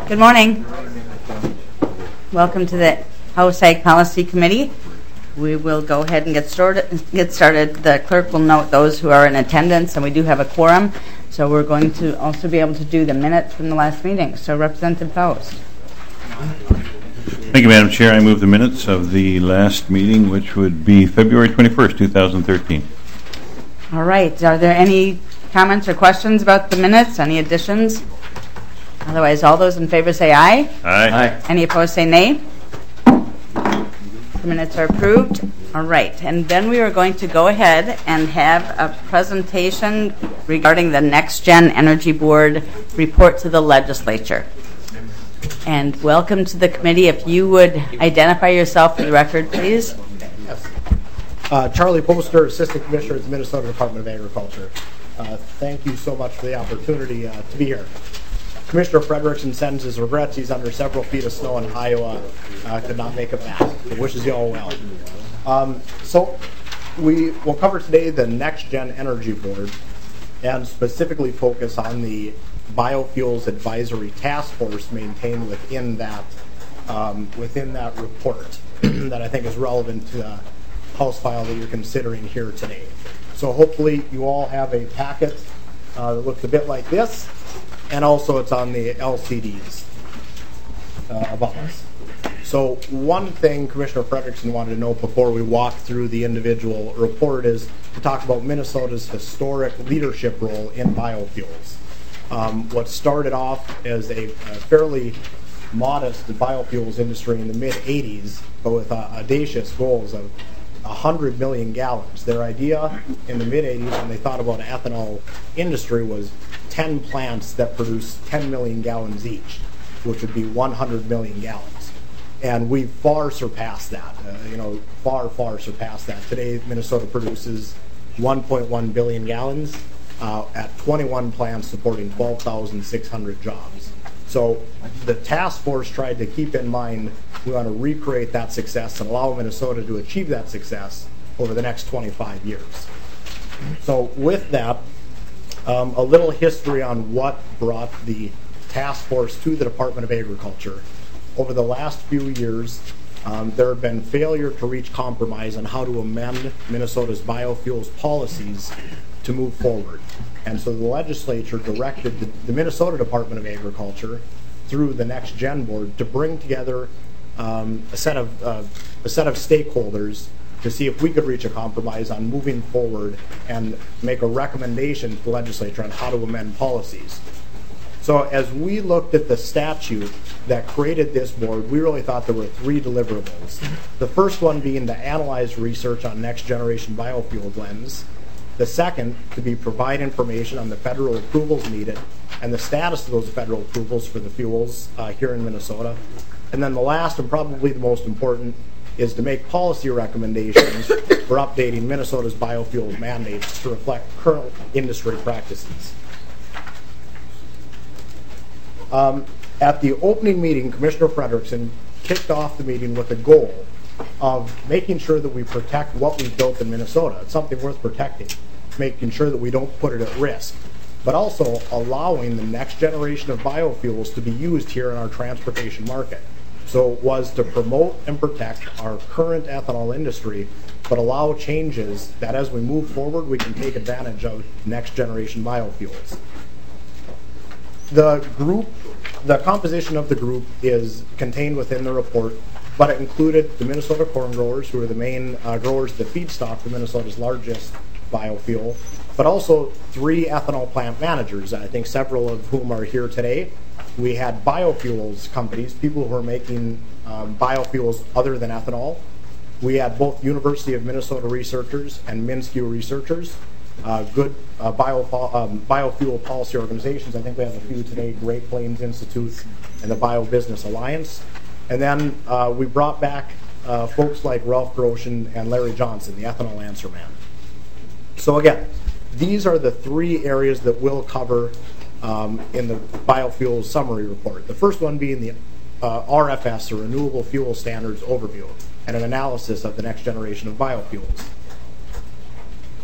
Good morning. Welcome to the House Ag Policy Committee. We will go ahead and get started. The clerk will note those who are in attendance, and we do have a quorum, so we're going to also be able to do the minutes from the last meeting. So, Representative Faust. Thank you, Madam Chair. I move the minutes of the last meeting, which would be February 21st, 2013. All right. Are there any comments or questions about the minutes? Any additions? Otherwise, all those in favor say aye. Aye. Any opposed say nay. The minutes are approved. All right. And then we are going to go ahead and have a presentation regarding the Next Gen Energy Board report to the legislature. And welcome to the committee. If you would identify yourself for the record, please. Yes. Charlie Poster, Assistant Commissioner at the Minnesota Department of Agriculture. Thank you so much for the opportunity to be here. Commissioner Frederickson sends his regrets. He's under several feet of snow in Iowa. Could not make it back. He wishes you all well. So we will cover today the Next Gen Energy Board and specifically focus on the Biofuels Advisory Task Force maintained within that report that I think is relevant to the House file that you're considering here today. So hopefully you all have a packet that looks a bit like this. And also it's on the LCDs above us. So one thing Commissioner Frederickson wanted to know before we walk through the individual report is to talk about Minnesota's historic leadership role in biofuels. What started off as a fairly modest biofuels industry in the mid-'80s, but with audacious goals of 100 million gallons. Their idea in the mid-'80s when they thought about ethanol industry was 10 plants that produce 10 million gallons each, which would be 100 million gallons. And we've far surpassed that, far surpassed that. Today, Minnesota produces 1.1 billion gallons at 21 plants supporting 12,600 jobs. So the task force tried to keep in mind we want to recreate that success and allow Minnesota to achieve that success over the next 25 years. So with that, a little history on what brought the task force to the Department of Agriculture. Over the last few years, there have been failure to reach compromise on how to amend Minnesota's biofuels policies to move forward. And so the legislature directed the Minnesota Department of Agriculture through the Next Gen Board to bring together a set of stakeholders to see if we could reach a compromise on moving forward and make a recommendation to the legislature on how to amend policies. So as we looked at the statute that created this board, we really thought there were three deliverables. The first one being to analyze research on next generation biofuel blends. The second, to provide information on the federal approvals needed and the status of those federal approvals for the fuels here in Minnesota. And then the last, and probably the most important, is to make policy recommendations for updating Minnesota's biofuels mandates to reflect current industry practices. At the opening meeting, Commissioner Frederickson kicked off the meeting with a goal of making sure that we protect what we've built in Minnesota. It's something worth protecting, making sure that we don't put it at risk, but also allowing the next generation of biofuels to be used here in our transportation market. So it was to promote and protect our current ethanol industry, but allow changes that as we move forward, we can take advantage of next generation biofuels. The composition of the group is contained within the report, but it included the Minnesota corn growers, who are the main growers of the feedstock for Minnesota's largest biofuel, but also 3 ethanol plant managers, I think several of whom are here today. We had biofuels companies, people who are making biofuels other than ethanol. We had both University of Minnesota researchers and MnSCU researchers, good biofuel policy organizations. I think we have a few today, Great Plains Institute and the BioBusiness Alliance. And then we brought back folks like Ralph Groshin and Larry Johnson, the ethanol answer man. So again, these are the 3 areas that we'll cover in the biofuels summary report. The first one being the RFS, or Renewable Fuel Standards Overview, and an analysis of the next generation of biofuels.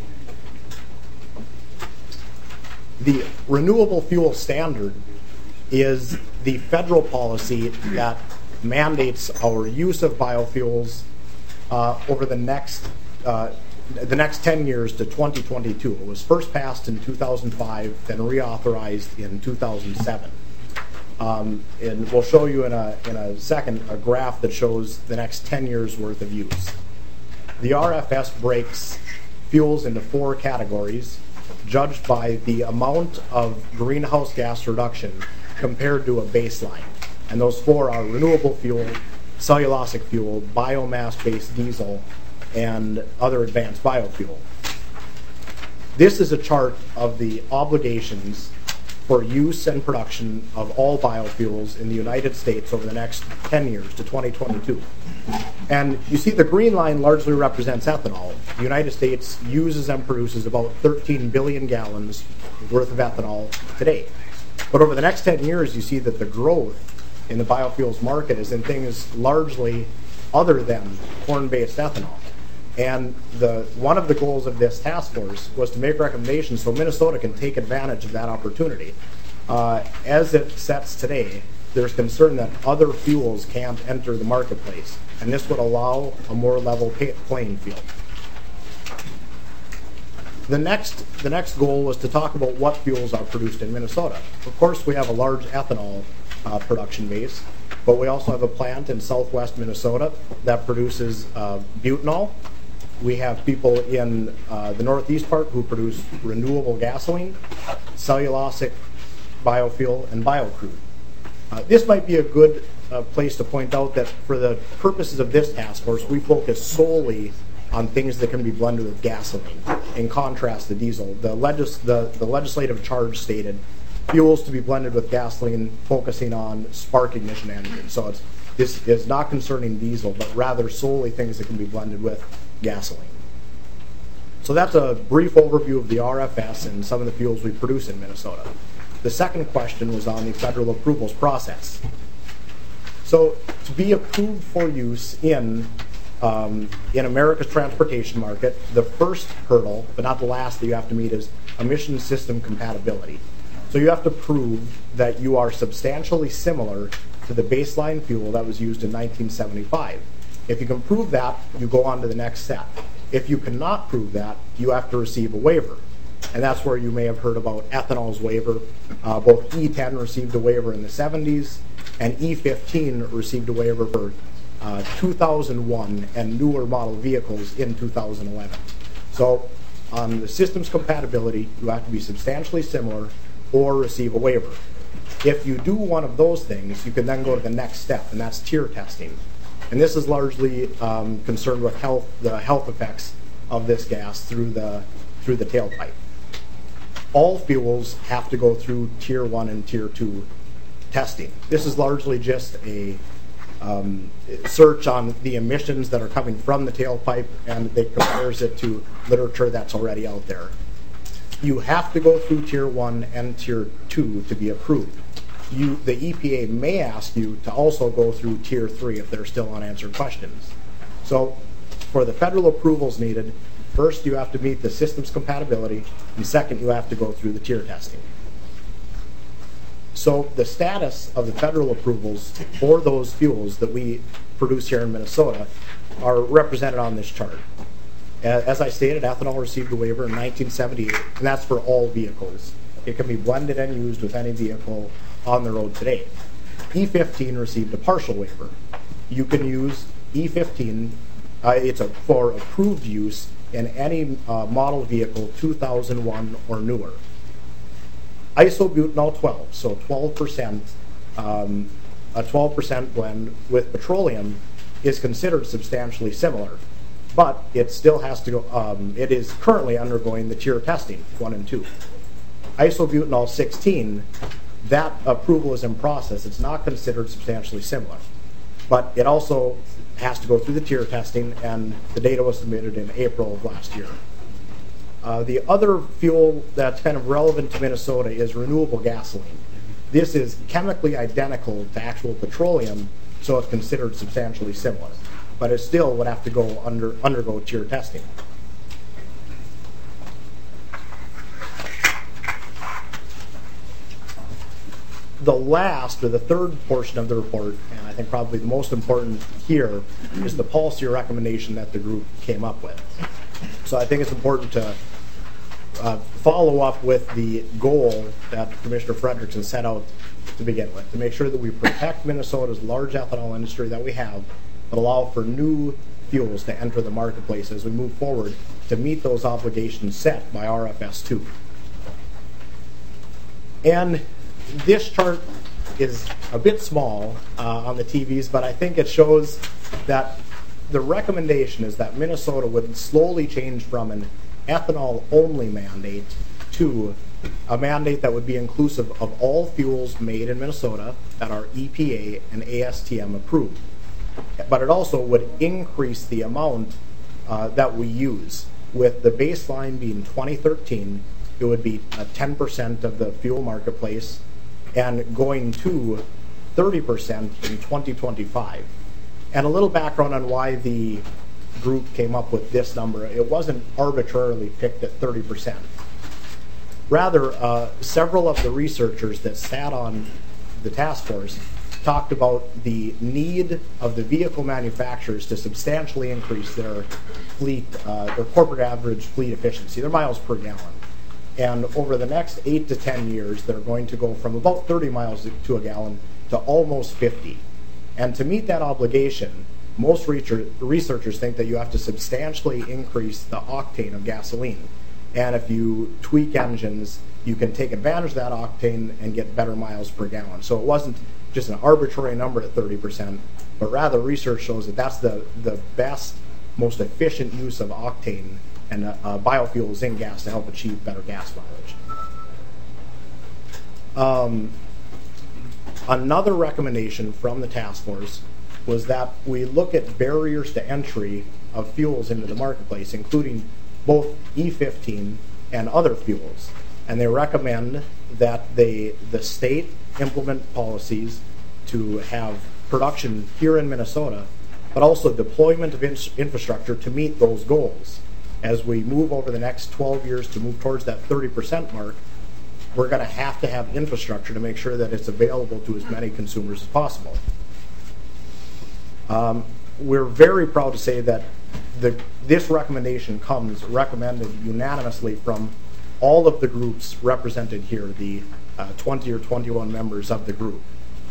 The Renewable Fuel Standard is the federal policy that mandates our use of biofuels over the next 10 years to 2022. It was first passed in 2005, then reauthorized in 2007. And we'll show you in a second a graph that shows the next 10 years worth of use. The RFS breaks fuels into 4 categories, judged by the amount of greenhouse gas reduction compared to a baseline. And those 4 are renewable fuel, cellulosic fuel, biomass-based diesel, and other advanced biofuel. This is a chart of the obligations for use and production of all biofuels in the United States over the next 10 years to 2022. And you see the green line largely represents ethanol. The United States uses and produces about 13 billion gallons worth of ethanol today. But over the next 10 years, you see that the growth in the biofuels market is in things largely other than corn-based ethanol. And one of the goals of this task force was to make recommendations so Minnesota can take advantage of that opportunity. As it sets today, there's concern that other fuels can't enter the marketplace, and this would allow a more level playing field. The next goal was to talk about what fuels are produced in Minnesota. Of course, we have a large ethanol production base, but we also have a plant in southwest Minnesota that produces butanol. We have people in the northeast part who produce renewable gasoline, cellulosic biofuel, and biocrude. This might be a good place to point out that for the purposes of this task force, we focus solely on things that can be blended with gasoline, in contrast to diesel. The legislative charge stated fuels to be blended with gasoline, focusing on spark ignition engines. So this is not concerning diesel, but rather solely things that can be blended with gasoline. So that's a brief overview of the RFS and some of the fuels we produce in Minnesota. The second question was on the federal approvals process. So to be approved for use in America's transportation market, the first hurdle, but not the last that you have to meet, is emission system compatibility. So you have to prove that you are substantially similar to the baseline fuel that was used in 1975. If you can prove that, you go on to the next step. If you cannot prove that, you have to receive a waiver. And that's where you may have heard about ethanol's waiver. Both E10 received a waiver in the 70s, and E15 received a waiver for 2001 and newer model vehicles in 2011. So on the systems compatibility, you have to be substantially similar or receive a waiver. If you do one of those things, you can then go to the next step, and that's tier testing. And this is largely concerned with the health effects of this gas through the tailpipe. All fuels have to go through Tier 1 and Tier 2 testing. This is largely just a search on the emissions that are coming from the tailpipe, and it compares it to literature that's already out there. You have to go through Tier 1 and Tier 2 to be approved. The EPA may ask you to also go through Tier 3 if there are still unanswered questions. So for the federal approvals needed, first you have to meet the systems compatibility, and second you have to go through the tier testing. So the status of the federal approvals for those fuels that we produce here in Minnesota are represented on this chart. As I stated, ethanol received a waiver in 1978, and that's for all vehicles. It can be blended and used with any vehicle on the road today. E15 received a partial waiver. You can use E15, for approved use in any model vehicle 2001 or newer. Isobutanol 12, so 12%, a 12% blend with petroleum is considered substantially similar, but it still has to go, it is currently undergoing the tier testing, 1 and 2. Isobutanol 16, that approval is in process. It's not considered substantially similar, but it also has to go through the tier testing, and the data was submitted in April of last year. The other fuel that's kind of relevant to Minnesota is renewable gasoline. This is chemically identical to actual petroleum, so it's considered substantially similar, but it still would have to go undergo tier testing. the last, or the third portion of the report, and I think probably the most important here, is the policy recommendation that the group came up with. So I think it's important to follow up with the goal that Commissioner Frederickson set out to begin with, to make sure that we protect Minnesota's large ethanol industry that we have, but allow for new fuels to enter the marketplace as we move forward to meet those obligations set by RFS 2. And this chart is a bit small on the TVs, but I think it shows that the recommendation is that Minnesota would slowly change from an ethanol-only mandate to a mandate that would be inclusive of all fuels made in Minnesota that are EPA and ASTM approved. But it also would increase the amount that we use. With the baseline being 2013, it would be 10% of the fuel marketplace, and going to 30% in 2025. And a little background on why the group came up with this number. It wasn't arbitrarily picked at 30%. Rather, several of the researchers that sat on the task force talked about the need of the vehicle manufacturers to substantially increase their fleet, their corporate average fleet efficiency, their miles per gallon. And over the next 8 to 10 years, they're going to go from about 30 miles to a gallon to almost 50. And to meet that obligation, most researchers think that you have to substantially increase the octane of gasoline. And if you tweak engines, you can take advantage of that octane and get better miles per gallon. So it wasn't just an arbitrary number at 30%, but rather research shows that that's the best, most efficient use of octane and biofuels in gas to help achieve better gas mileage. Another recommendation from the task force was that we look at barriers to entry of fuels into the marketplace, including both E15 and other fuels. And they recommend that the state implement policies to have production here in Minnesota, but also deployment of infrastructure to meet those goals. As we move over the next 12 years to move towards that 30% mark, we're going to have infrastructure to make sure that it's available to as many consumers as possible. We're very proud to say that this recommendation comes recommended unanimously from all of the groups represented here, the 20 or 21 members of the group.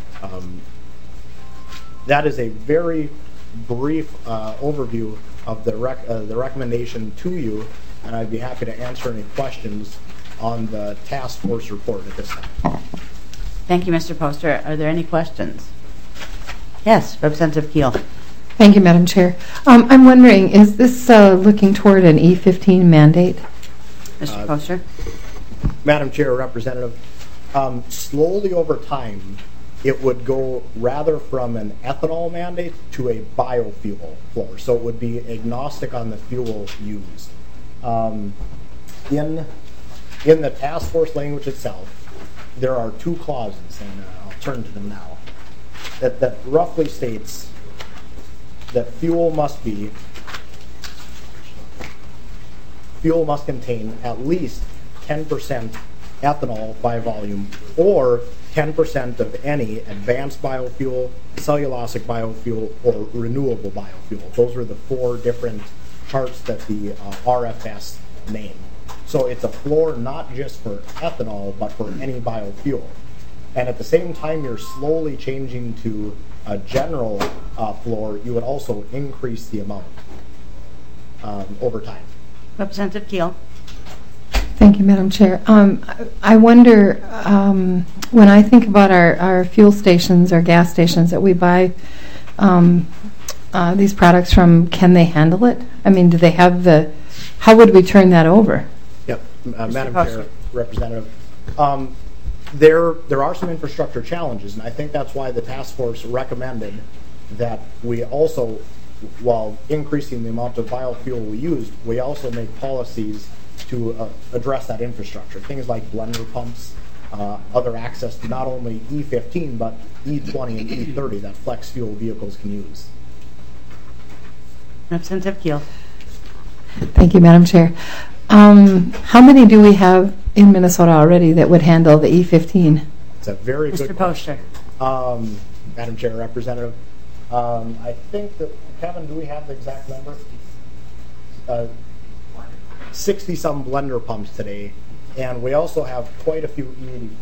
That is a very brief overview of the recommendation to you, and I'd be happy to answer any questions on the task force report at this time. Thank you, Mr. Poster. Are there any questions? Yes, Representative Keel. Thank you, Madam Chair. I'm wondering, is this looking toward an E15 mandate? Mr. Poster. Madam Chair, Representative, slowly over time, it would go rather from an ethanol mandate to a biofuel floor. So it would be agnostic on the fuel used. In the task force language itself, there are two clauses, and I'll turn to them now, that roughly states that fuel must contain at least 10% ethanol by volume, or 10% of any advanced biofuel, cellulosic biofuel, or renewable biofuel. Those are the four different charts that the RFS name. So it's a floor not just for ethanol, but for any biofuel. And at the same time you're slowly changing to a general floor, you would also increase the amount over time. Representative Keel. Thank you, Madam Chair. I wonder, when I think about our fuel stations, our gas stations that we buy these products from, can they handle it? I mean, do they have how would we turn that over? Yep, Madam Chair, Representative. There are some infrastructure challenges, and I think that's why the task force recommended that we also, while increasing the amount of biofuel we use, we also make policies to address that infrastructure. Things like blender pumps, other access to not only E15, but E20 and E30 that flex fuel vehicles can use. Representative Keel. Thank you, Madam Chair. How many do we have in Minnesota already that would handle the E15? It's a very good Mr. question. Poster. Madam Chair, Representative, I think that, Kevin, do we have the exact number? 60-some blender pumps today, and we also have quite a few E85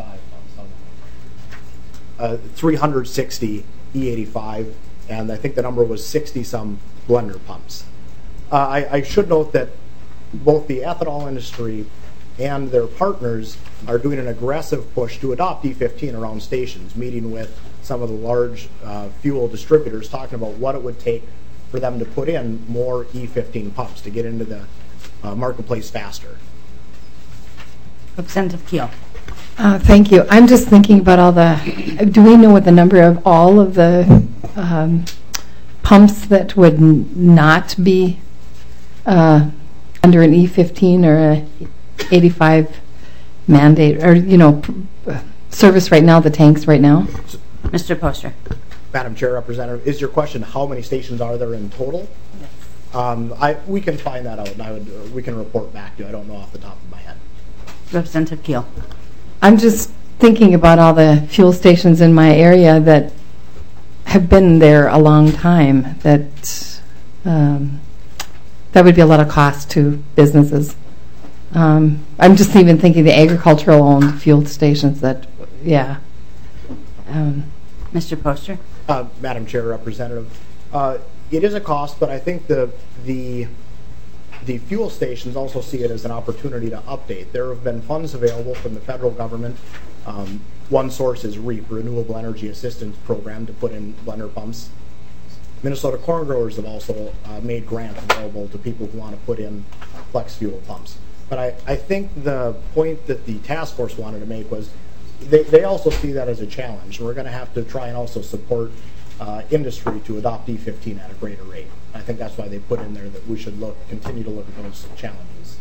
pumps. 360 E85, and I think the number was 60-some blender pumps. I should note that both the ethanol industry and their partners are doing an aggressive push to adopt E15 around stations, meeting with some of the large fuel distributors, talking about what it would take for them to put in more E15 pumps to get into the marketplace faster. Representative Keel. Thank you. I'm just thinking about all the, do we know what the number of all of the pumps that would not be under an E15 or a 85 mandate, or, you know, service right now, the tanks right now? Mr. Poster. Madam Chair, Representative, is your question how many stations are there in total? Yes. We can find that out, and we can report back to you. I don't know off the top of my head. Representative Keel. I'm just thinking about all the fuel stations in my area that have been there a long time, that would be a lot of cost to businesses. I'm just even thinking the agricultural-owned fuel stations that, yeah. Mr. Poster. Madam Chair, Representative, it is a cost, but I think the fuel stations also see it as an opportunity to update. There have been funds available from the federal government. One source is REAP, Renewable Energy Assistance Program, to put in blender pumps. Minnesota corn growers have also made grants available to people who want to put in flex fuel pumps. But I think the point that the task force wanted to make was they also see that as a challenge. We're going to have to try and also support industry to adopt E15 at a greater rate. I think that's why they put in there that we should continue to look at those challenges.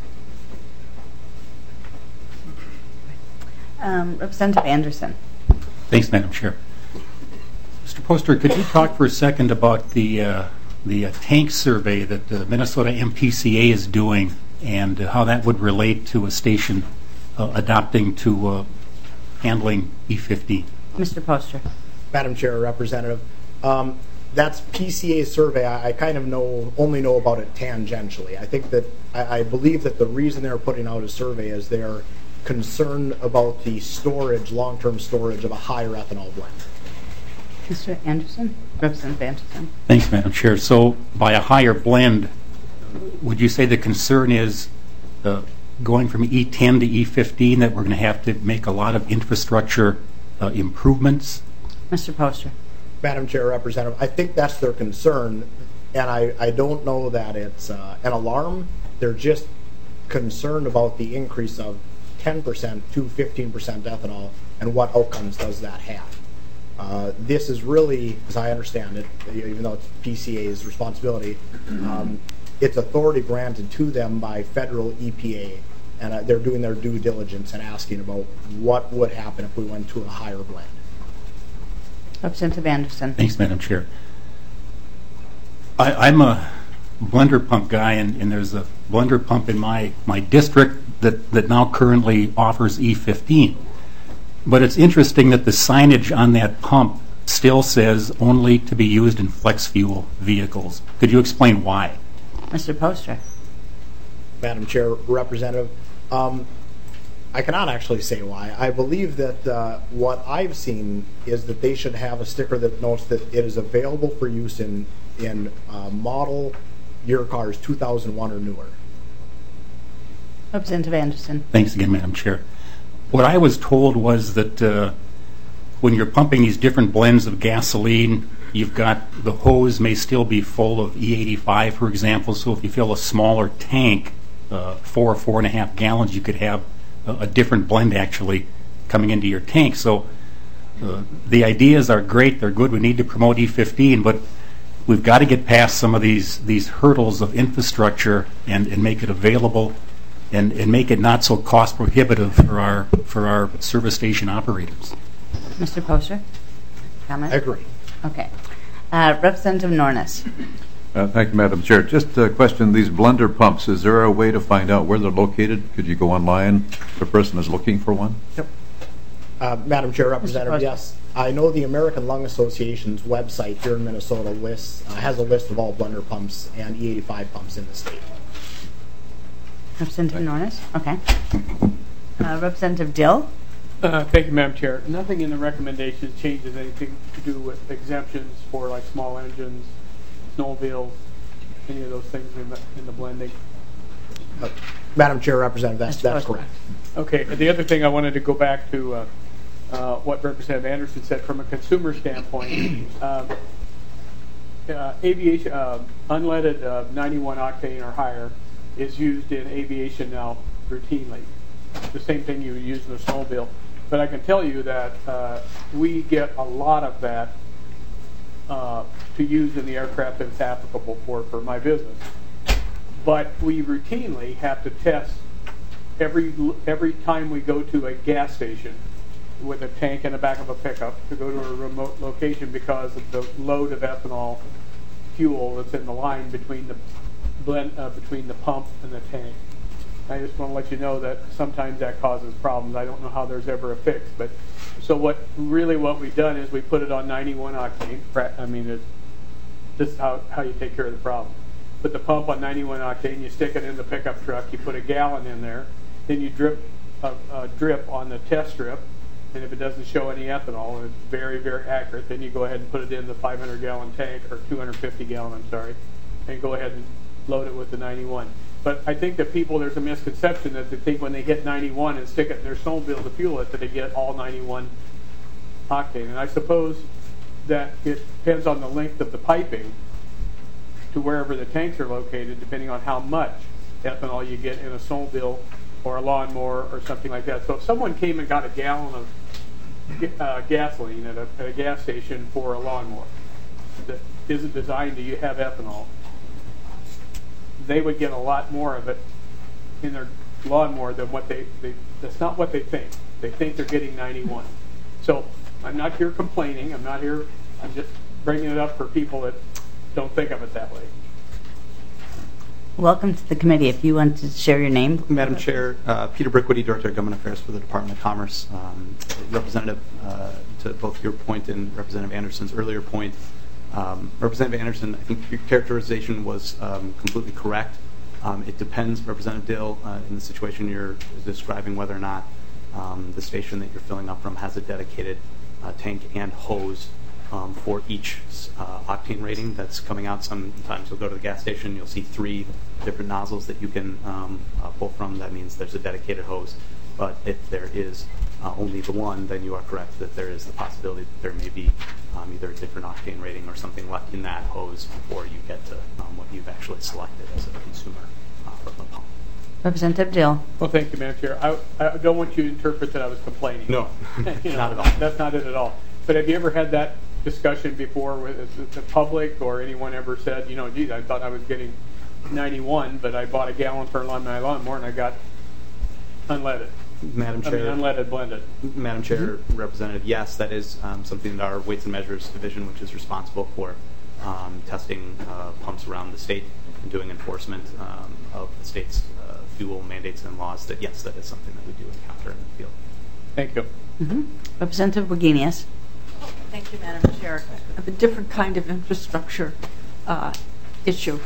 Representative Anderson. Thanks, Madam Chair. Mr. Poster, could you talk for a second about the tank survey that the Minnesota MPCA is doing and how that would relate to a station adopting to handling E50? Mr. Poster. Madam Chair, Representative, that's PCA survey. I kind of only know about it tangentially. I think that I believe that the reason they're putting out a survey is they're concerned about the storage, long-term storage of a higher ethanol blend. Mr. Anderson. Representative Anderson. Thanks, Madam Chair. So by a higher blend, would you say the concern is going from E10 to E15 that we're going to have to make a lot of infrastructure improvements? Mr. Poster. Madam Chair, Representative, I think that's their concern, and I don't know that it's an alarm. They're just concerned about the increase of 10% to 15% ethanol and what outcomes does that have. This is really, as I understand it, even though it's PCA's responsibility, it's authority granted to them by federal EPA, and they're doing their due diligence and asking about what would happen if we went to a higher blend. Representative Anderson. Thanks, Madam Chair. I'm a blender pump guy, and there's a blender pump in my district that now currently offers E15. But it's interesting that the signage on that pump still says only to be used in flex fuel vehicles. Could you explain why? Mr. Poster. Madam Chair, Representative, I cannot actually say why. I believe that what I've seen is that they should have a sticker that notes that it is available for use in model year cars 2001 or newer. Representative Anderson. Thanks again, Madam Chair. What I was told was that when you're pumping these different blends of gasoline, you've got the hose may still be full of E85, for example, so if you fill a smaller tank, 4 or 4.5 gallons, you could have a different blend actually coming into your tank. So the ideas are great, they're good, we need to promote E15, but we've got to get past some of these hurdles of infrastructure and make it available and make it not so cost prohibitive for our service station operators. Mr. Poster, comment? I agree. Okay. Representative Nornes. Thank you, Madam Chair. Just a question, these blender pumps, is there a way to find out where they're located? Could you go online if a person is looking for one? Yep. Madam Chair, Representative, Poster. yes. I know the American Lung Association's website here in Minnesota has a list of all blender pumps and E85 pumps in the state. Representative Norris? Okay. Representative Dill? Thank you, Madam Chair. Nothing in the recommendations changes anything to do with exemptions for like small engines, snowmobiles, any of those things in the blending. Madam Chair, Representative, that's Poster. correct. Okay. The other thing I wanted to go back to what Representative Anderson said from a consumer standpoint. Aviation unleaded 91 octane or higher is used in aviation now routinely. The same thing you would use in a snowmobile. But I can tell you that we get a lot of that to use in the aircraft that it's applicable for my business. But we routinely have to test every time we go to a gas station with a tank in the back of a pickup to go to a remote location because of the load of ethanol fuel that's in the line between the between the pump and the tank. I just want to let you know that sometimes that causes problems. I don't know how there's ever a fix, but so what we've done is we put it on 91 octane. I mean, this is how you take care of the problem. Put the pump on 91 octane, you stick it in the pickup truck, you put a gallon in there, then you drip a drip on the test strip, and if it doesn't show any ethanol, and it's very, very accurate, then you go ahead and put it in the 500-gallon tank, or 250-gallon, I'm sorry, and go ahead and load it with the 91. But I think that there's a misconception that they think when they hit 91 and stick it in their snowmobile to fuel it, that they get all 91 octane. And I suppose that it depends on the length of the piping to wherever the tanks are located, depending on how much ethanol you get in a snowmobile or a lawnmower or something like that. So if someone came and got a gallon of gasoline at a gas station for a lawnmower that isn't designed to have ethanol, they would get a lot more of it in their lawnmower than what that's not what they think. They think they're getting 91. So I'm not here complaining. I'm just bringing it up for people that don't think of it that way. Welcome to the committee. If you want to share your name. Madam Chair, Peter Brickwitty, Director of Government Affairs for the Department of Commerce. Representative, to both your point and Representative Anderson's earlier point, Representative Anderson, I think your characterization was completely correct. It depends, Representative Dill, in the situation you're describing, whether or not the station that you're filling up from has a dedicated tank and hose for each octane rating that's coming out. Sometimes you'll go to the gas station, you'll see 3 different nozzles that you can pull from. That means there's a dedicated hose. But if there is only the one, then you are correct that there is the possibility that there may be either a different octane rating or something left in that hose before you get to what you've actually selected as a consumer from the pump. Representative Dill. Well, thank you, Madam Chair. I don't want you to interpret that I was complaining. No, not at all. That's not it at all. But have you ever had that discussion before with the public or anyone ever said, geez, I thought I was getting 91, but I bought a gallon for my lawnmower and I got unleaded? Madam Chair, unleaded blended. Madam Chair, Representative, yes, that is something that our Weights and Measures Division, which is responsible for testing pumps around the state and doing enforcement of the state's fuel mandates and laws, that yes, that is something that we do encounter in the field. Thank you. Mm-hmm. Representative Wagenius. Thank you, Madam Chair. I have a different kind of infrastructure issue.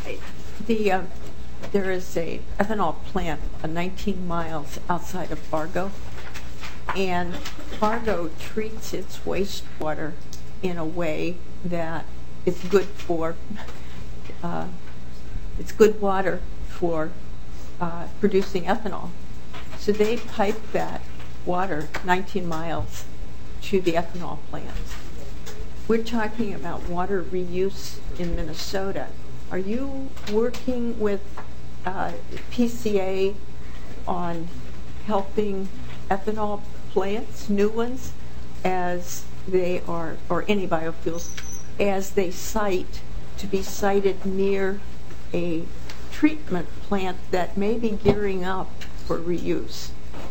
There is a ethanol plant 19 miles outside of Fargo, and Fargo treats its wastewater in a way that it's good for it's good water for producing ethanol. So they pipe that water 19 miles to the ethanol plant. We're talking about water reuse in Minnesota. Are you working with PCA on helping ethanol plants, new ones, as they are, or any biofuels, as they to be sited near a treatment plant that may be gearing up for reuse?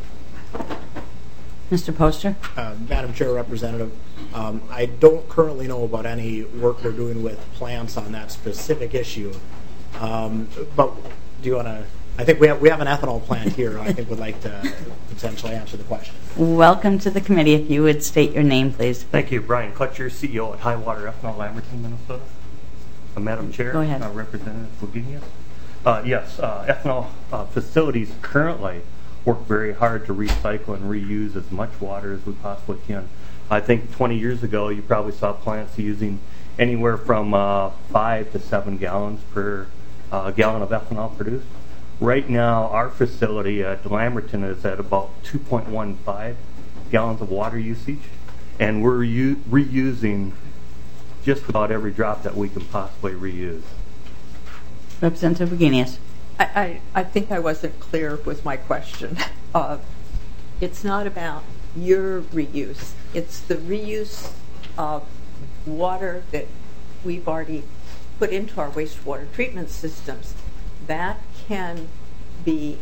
Mr. Poster. Madam Chair, Representative, I don't currently know about any work we're doing with plants on that specific issue. But do you want to I think we have an ethanol plant here who I think would like to potentially answer the question. Welcome to the committee. If you would state your name, please. Thank you. Brian Clutcher, CEO at Highwater Ethanol, Lamberton, Minnesota. Madam Chair, Go ahead. Representative Wagenius. Yes, ethanol facilities currently work very hard to recycle and reuse as much water as we possibly can. I think 20 years ago, you probably saw plants using anywhere from 5 to 7 gallons per gallon of ethanol produced. Right now, our facility at Lamberton is at about 2.15 gallons of water usage, and we're reusing just about every drop that we can possibly reuse. Representative Wagenius. I think I wasn't clear with my question. It's not about your reuse. It's the reuse of water that we've already put into our wastewater treatment systems. That can be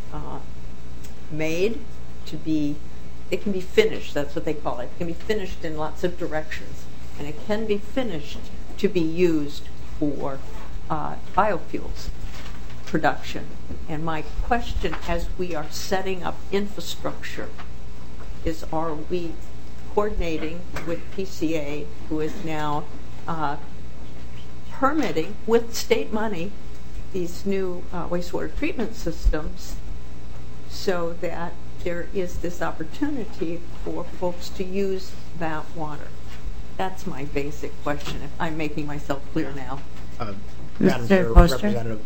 made to be, it can be finished, that's what they call it. It can be finished in lots of directions. And it can be finished to be used for biofuels production. And my question, as we are setting up infrastructure, is are we coordinating with PCA, who is now permitting with state money these new wastewater treatment systems, so that there is this opportunity for folks to use that water? That's my basic question, if I'm making myself clear now. Madam Chair, Representative,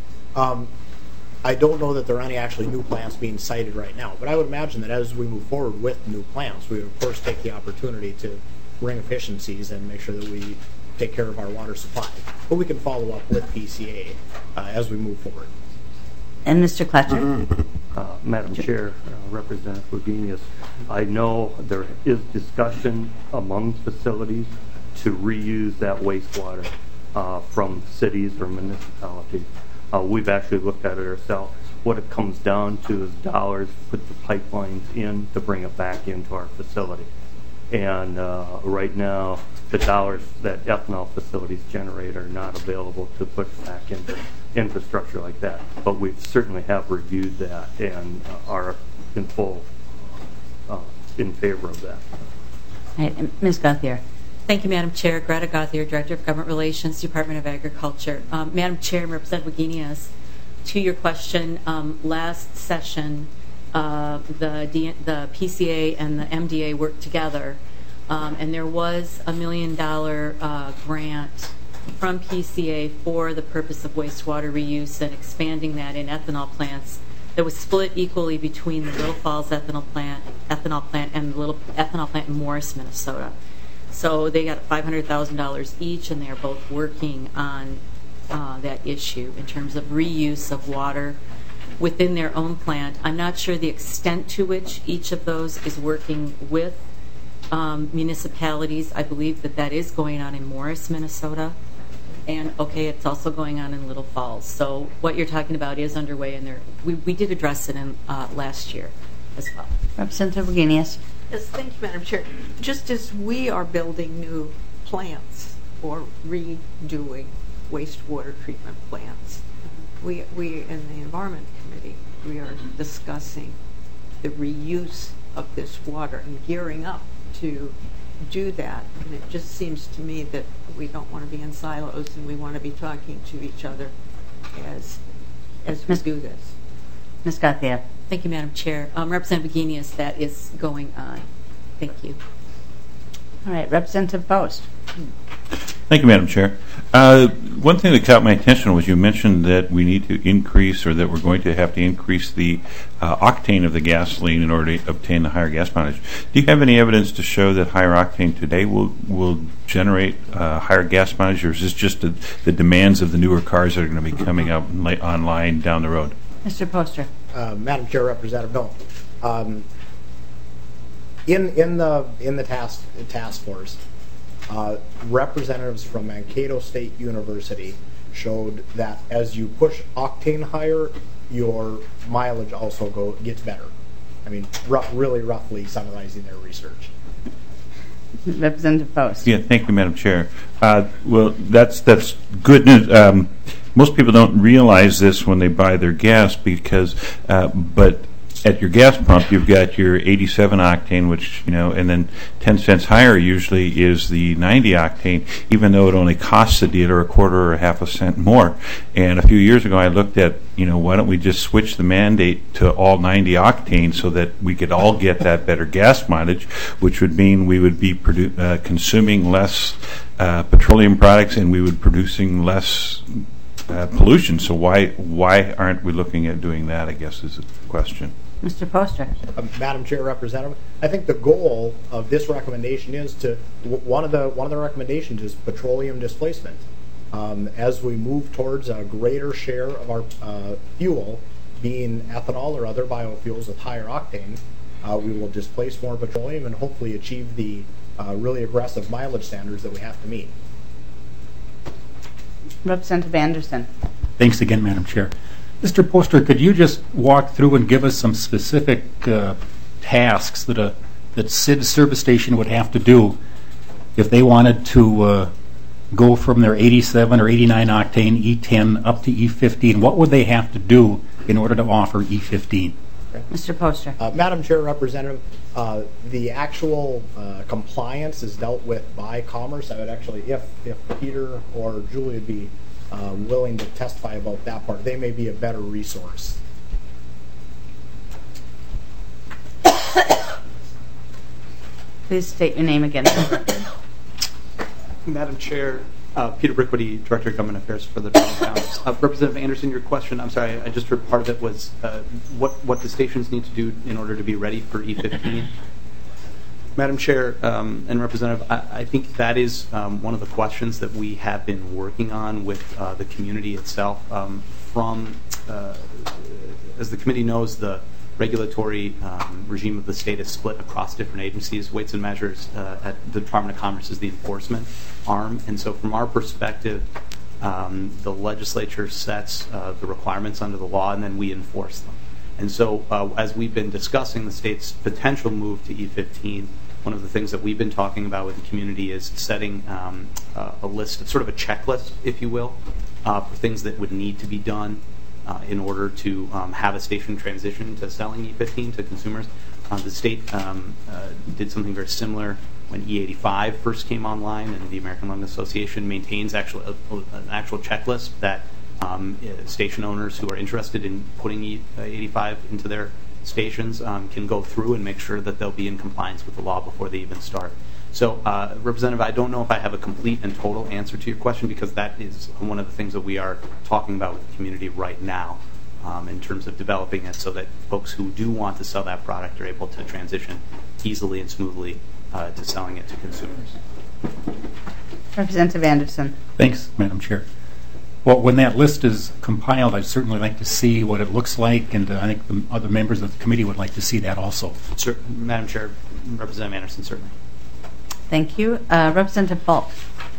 I don't know that there are any actually new plants being sited right now, but I would imagine that as we move forward with new plants, we would of course take the opportunity to bring efficiencies and make sure that we take care of our water supply. But we can follow up with PCA as we move forward. And Mr. Clutcher. Madam Chair, Representative Wagenius, I know there is discussion among facilities to reuse that wastewater from cities or municipalities. We've actually looked at it ourselves. What it comes down to is dollars to put the pipelines in to bring it back into our facility. And right now, the dollars that ethanol facilities generate are not available to put back into infrastructure like that. But we certainly have reviewed that and are in full in favor of that. All right, Ms. Gauthier. Thank you, Madam Chair. Greta Gauthier, Director of Government Relations, Department of Agriculture. Madam Chair and Representative Wagenius, to your question, last session, the PCA and the MDA worked together, and there was $1 million grant from PCA for the purpose of wastewater reuse and expanding that in ethanol plants that was split equally between the Little Falls ethanol plant and the little ethanol plant in Morris, Minnesota. So they got $500,000 each, and they're both working on that issue in terms of reuse of water within their own plant. I'm not sure the extent to which each of those is working with municipalities. I believe that is going on in Morris, Minnesota. And, okay, it's also going on in Little Falls. So what you're talking about is underway, and we did address it in last year as well. Representative Wagenius. Yes, thank you, Madam Chair. Just as we are building new plants or redoing wastewater treatment plants, we in the Environment Committee, we are discussing the reuse of this water and gearing up to do that. And it just seems to me that we don't want to be in silos, and we want to be talking to each other as we do this. Ms. Gauthier. Thank you, Madam Chair. Representative Wagenius, that is going on. Thank you. All right, Representative Post. Thank you, Madam Chair. One thing that caught my attention was you mentioned that we need to increase, or that we're going to have to increase the octane of the gasoline in order to obtain the higher gas mileage. Do you have any evidence to show that higher octane today will generate higher gas mileage, or is this just the demands of the newer cars that are going to be coming out online down the road? Mr. Poster. Madam Chair, Representative, no. In the task force, representatives from Mankato State University showed that as you push octane higher, your mileage also gets better. I mean, really roughly summarizing their research. Representative Post. Yeah, thank you, Madam Chair. Well, that's good news. most people don't realize this when they buy their gas because, but at your gas pump, you've got your 87 octane, which, and then 10 cents higher usually is the 90 octane, even though it only costs the dealer a quarter or a half a cent more. And a few years ago, I looked at, why don't we just switch the mandate to all 90 octane so that we could all get that better gas mileage, which would mean we would be consuming less petroleum products and we would be producing less pollution. So why aren't we looking at doing that, I guess, is the question. Mr. Poster. Madam Chair, Representative, I think the goal of this recommendation is one of the recommendations is petroleum displacement. As we move towards a greater share of our fuel being ethanol or other biofuels with higher octane, we will displace more petroleum and hopefully achieve the really aggressive mileage standards that we have to meet. Representative Anderson. Thanks again, Madam Chair. Mr. Poster, could you just walk through and give us some specific tasks that SID service station would have to do if they wanted to go from their 87 or 89 octane E10 up to E15? What would they have to do in order to offer E15? Okay. Mr. Poster. Madam Chair, Representative, the actual compliance is dealt with by Commerce. I would actually, if Peter or Julie would be willing to testify about that part, they may be a better resource. Please state your name again. Madam Chair, Peter Brickwitty, Director of Government Affairs for the Department of Commerce. Representative Anderson, your question, I'm sorry, I just heard part of it was what the stations need to do in order to be ready for E15. Madam Chair and Representative, I think that is one of the questions that we have been working on with the community itself. As the committee knows, the regulatory regime of the state is split across different agencies. Weights and Measures at the Department of Commerce is the enforcement arm. And so from our perspective, the legislature sets the requirements under the law and then we enforce them. And so as we've been discussing the state's potential move to E15, one of the things that we've been talking about with the community is setting a list, sort of a checklist, if you will, for things that would need to be done in order to have a station transition to selling E15 to consumers. The state did something very similar when E85 first came online, and the American Lung Association maintains an actual checklist that station owners who are interested in putting E85 into their stations can go through and make sure that they'll be in compliance with the law before they even start. So, Representative, I don't know if I have a complete and total answer to your question because that is one of the things that we are talking about with the community right now in terms of developing it so that folks who do want to sell that product are able to transition easily and smoothly to selling it to consumers. Representative Anderson. Thanks, Madam Chair. Well, when that list is compiled, I'd certainly like to see what it looks like, and I think the other members of the committee would like to see that also. Sure. Madam Chair, Representative Anderson, certainly. Thank you. Representative Falk.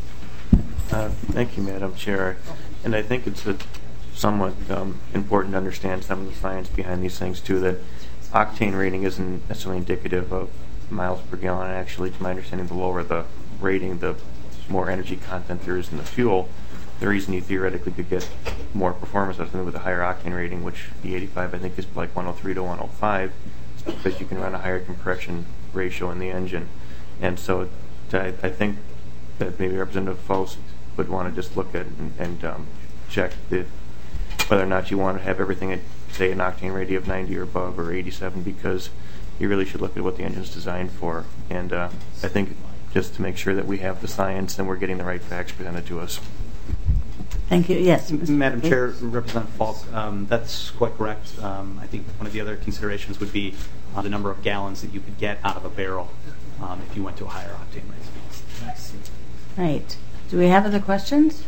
Thank you, Madam Chair. And I think it's somewhat important to understand some of the science behind these things, too, that octane rating isn't necessarily indicative of miles per gallon. Actually, to my understanding, the lower the rating, the more energy content there is in the fuel. The reason you theoretically could get more performance out of something with a higher octane rating, which the 85 I think is like 103 to 105, is because you can run a higher compression ratio in the engine. And so I think that maybe Representative Faust would want to just look at and check whether or not you want to have everything at, say, an octane rating of 90 or above or 87, because you really should look at what the engine's designed for. And I think just to make sure that we have the science and we're getting the right facts presented to us. Thank you. Yes, Madam Chair, Representative Falk, that's quite correct. I think one of the other considerations would be the number of gallons that you could get out of a barrel if you went to a higher octane rate. Right. Do we have other questions?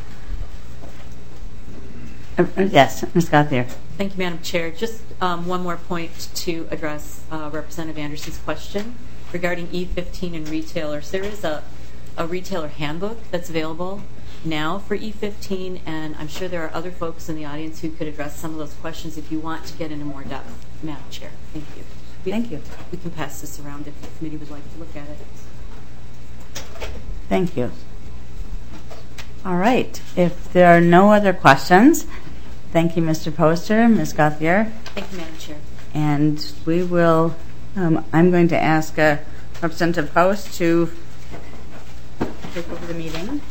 Yes, Ms. Gauthier. Thank you, Madam Chair. Just one more point to address Representative Anderson's question regarding E15 and retailers. There is a retailer handbook that's available now for E15, and I'm sure there are other folks in the audience who could address some of those questions if you want to get into more depth. Madam Chair, thank you. Thank you. We can pass this around if the committee would like to look at it. Thank you. All right. If there are no other questions, thank you, Mr. Poster, Ms. Gauthier. Thank you, Madam Chair. And we will, I'm going to ask Representative Faust to take over the meeting.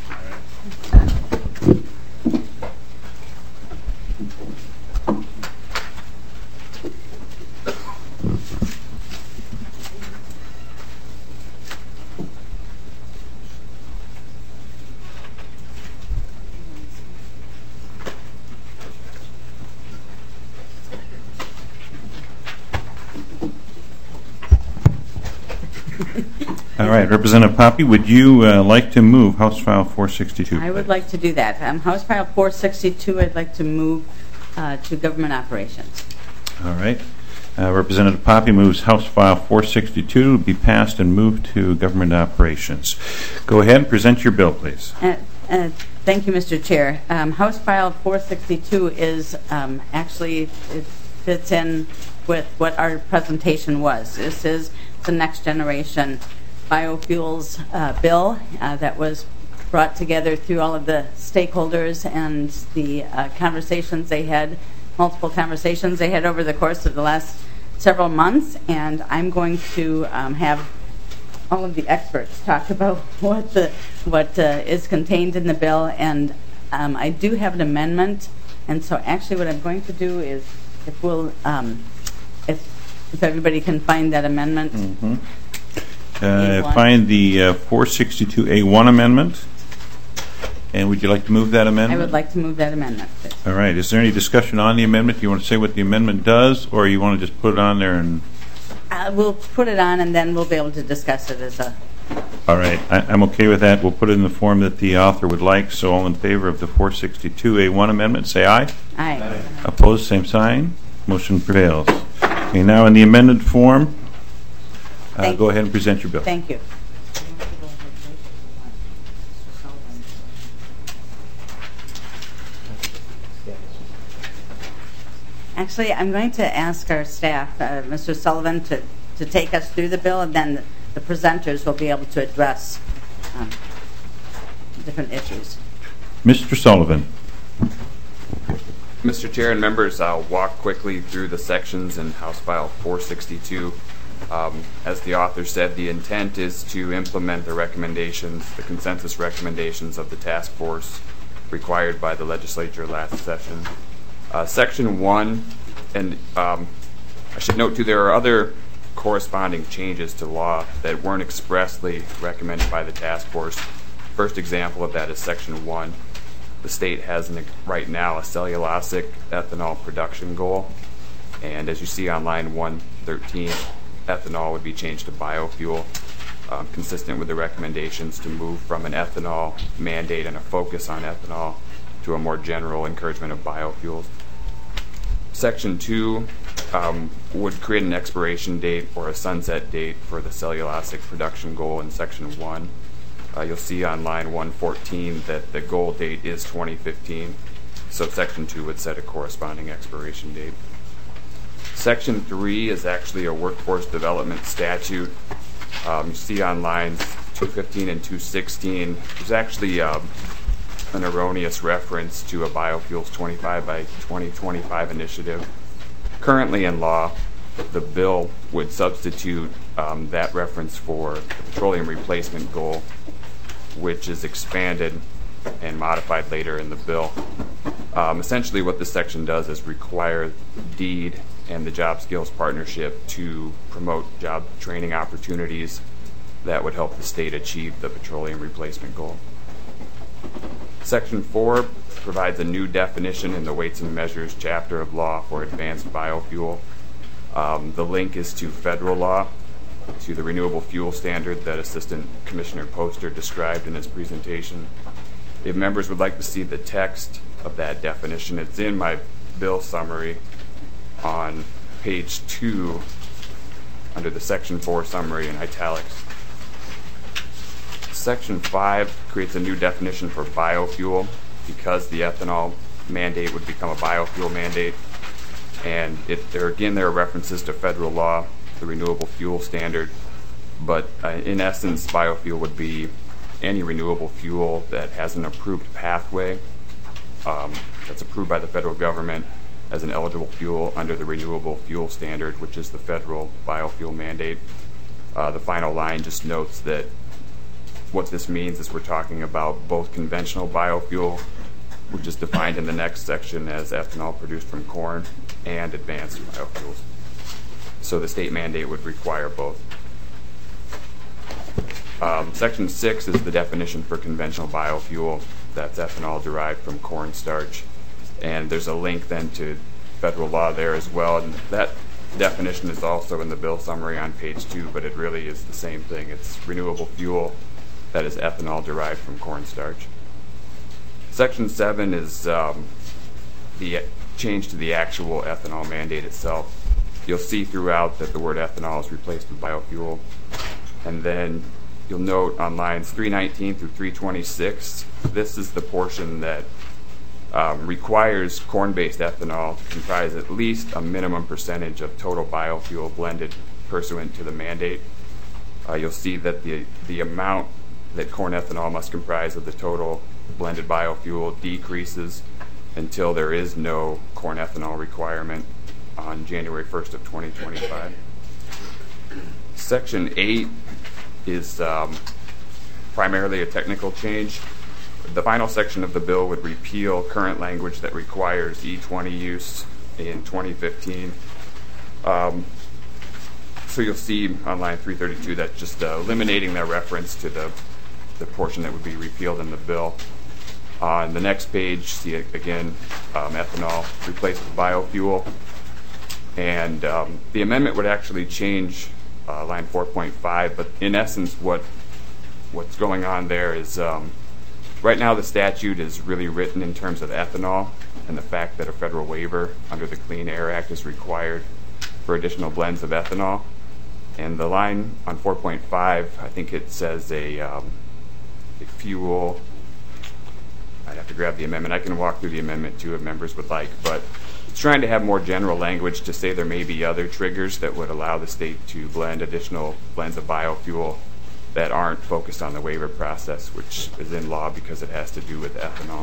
All right, Representative Poppe, would you like to move House File 462? I would like to do that. House File 462, I'd like to move to government operations. All right. Representative Poppe moves House File 462 to be passed and moved to government operations. Go ahead and present your bill, please. Thank you, Mr. Chair. House File 462 is actually, it fits in with what our presentation was. This is the next generation biofuels bill that was brought together through all of the stakeholders and the conversations they had, multiple conversations they had over the course of the last several months. And I'm going to have all of the experts talk about what is contained in the bill. And I do have an amendment. And so actually what I'm going to do is, if everybody can find that amendment. Mm-hmm. Find the 462A1 amendment. And would you like to move that amendment? I would like to move that amendment. All right. Is there any discussion on the amendment? Do you want to say what the amendment does, or you want to just put it on there and... We'll put it on, and then we'll be able to discuss it as a... All right. I'm okay with that. We'll put it in the form that the author would like. So all in favor of the 462A1 amendment, say aye. Aye. Opposed, same sign. Motion prevails. Okay, now in the amended form, go ahead and present your bill. Thank you. Actually, I'm going to ask our staff, Mr. Sullivan, to take us through the bill, and then the presenters will be able to address different issues. Mr. Sullivan. Mr. Chair and members, I'll walk quickly through the sections in House File 462. As the author said, the intent is to implement the recommendations, the consensus recommendations of the task force required by the legislature last session. Section 1, and I should note too, there are other corresponding changes to law that weren't expressly recommended by the task force. First example of that is Section 1. The state has right now a cellulosic ethanol production goal, and as you see on line 113, ethanol would be changed to biofuel, consistent with the recommendations to move from an ethanol mandate and a focus on ethanol to a more general encouragement of biofuels. Section 2 would create an expiration date or a sunset date for the cellulosic production goal in Section 1. You'll see on line 114 that the goal date is 2015, so Section 2 would set a corresponding expiration date. Section 3 is actually a workforce development statute. You see on lines 215 and 216, there's actually an erroneous reference to a Biofuels 25 by 2025 initiative. Currently in law, the bill would substitute that reference for the petroleum replacement goal, which is expanded and modified later in the bill. Essentially what this section does is require DEED and the Job Skills Partnership to promote job training opportunities that would help the state achieve the petroleum replacement goal. Section 4 provides a new definition in the Weights and Measures chapter of law for advanced biofuel. The link is to federal law, to the renewable fuel standard that Assistant Commissioner Poster described in his presentation. If members would like to see the text of that definition, it's in my bill summary on page 2 under the Section 4 summary in italics. Section 5 creates a new definition for biofuel because the ethanol mandate would become a biofuel mandate. And there are references to federal law, the renewable fuel standard, but in essence, biofuel would be any renewable fuel that has an approved pathway that's approved by the federal government as an eligible fuel under the Renewable Fuel Standard, which is the federal biofuel mandate. The final line just notes that what this means is we're talking about both conventional biofuel, which is defined in the next section as ethanol produced from corn, and advanced biofuels. So the state mandate would require both. Section 6 is the definition for conventional biofuel. That's ethanol derived from cornstarch. And there's a link then to federal law there as well. And that definition is also in the bill summary on page 2, but it really is the same thing. It's renewable fuel that is ethanol derived from cornstarch. Section 7 is the change to the actual ethanol mandate itself. You'll see throughout that the word ethanol is replaced with biofuel. And then you'll note on lines 319 through 326, this is the portion that requires corn-based ethanol to comprise at least a minimum percentage of total biofuel blended pursuant to the mandate. You'll see that the amount that corn ethanol must comprise of the total blended biofuel decreases until there is no corn ethanol requirement on January 1st of 2025. Section 8 is primarily a technical change. The final section of the bill would repeal current language that requires E20 use in 2015. So you'll see on line 332 that just eliminating that reference to the portion that would be repealed in the bill. On the next page, see again ethanol replaced with biofuel. And the amendment would actually change line 4.5, but in essence what's going on there is right now the statute is really written in terms of ethanol and the fact that a federal waiver under the Clean Air Act is required for additional blends of ethanol. And the line on 4.5, I think it says a fuel. I'd have to grab the amendment. I can walk through the amendment too if members would like, but it's trying to have more general language to say there may be other triggers that would allow the state to blend additional blends of biofuel that aren't focused on the waiver process, which is in law because it has to do with ethanol.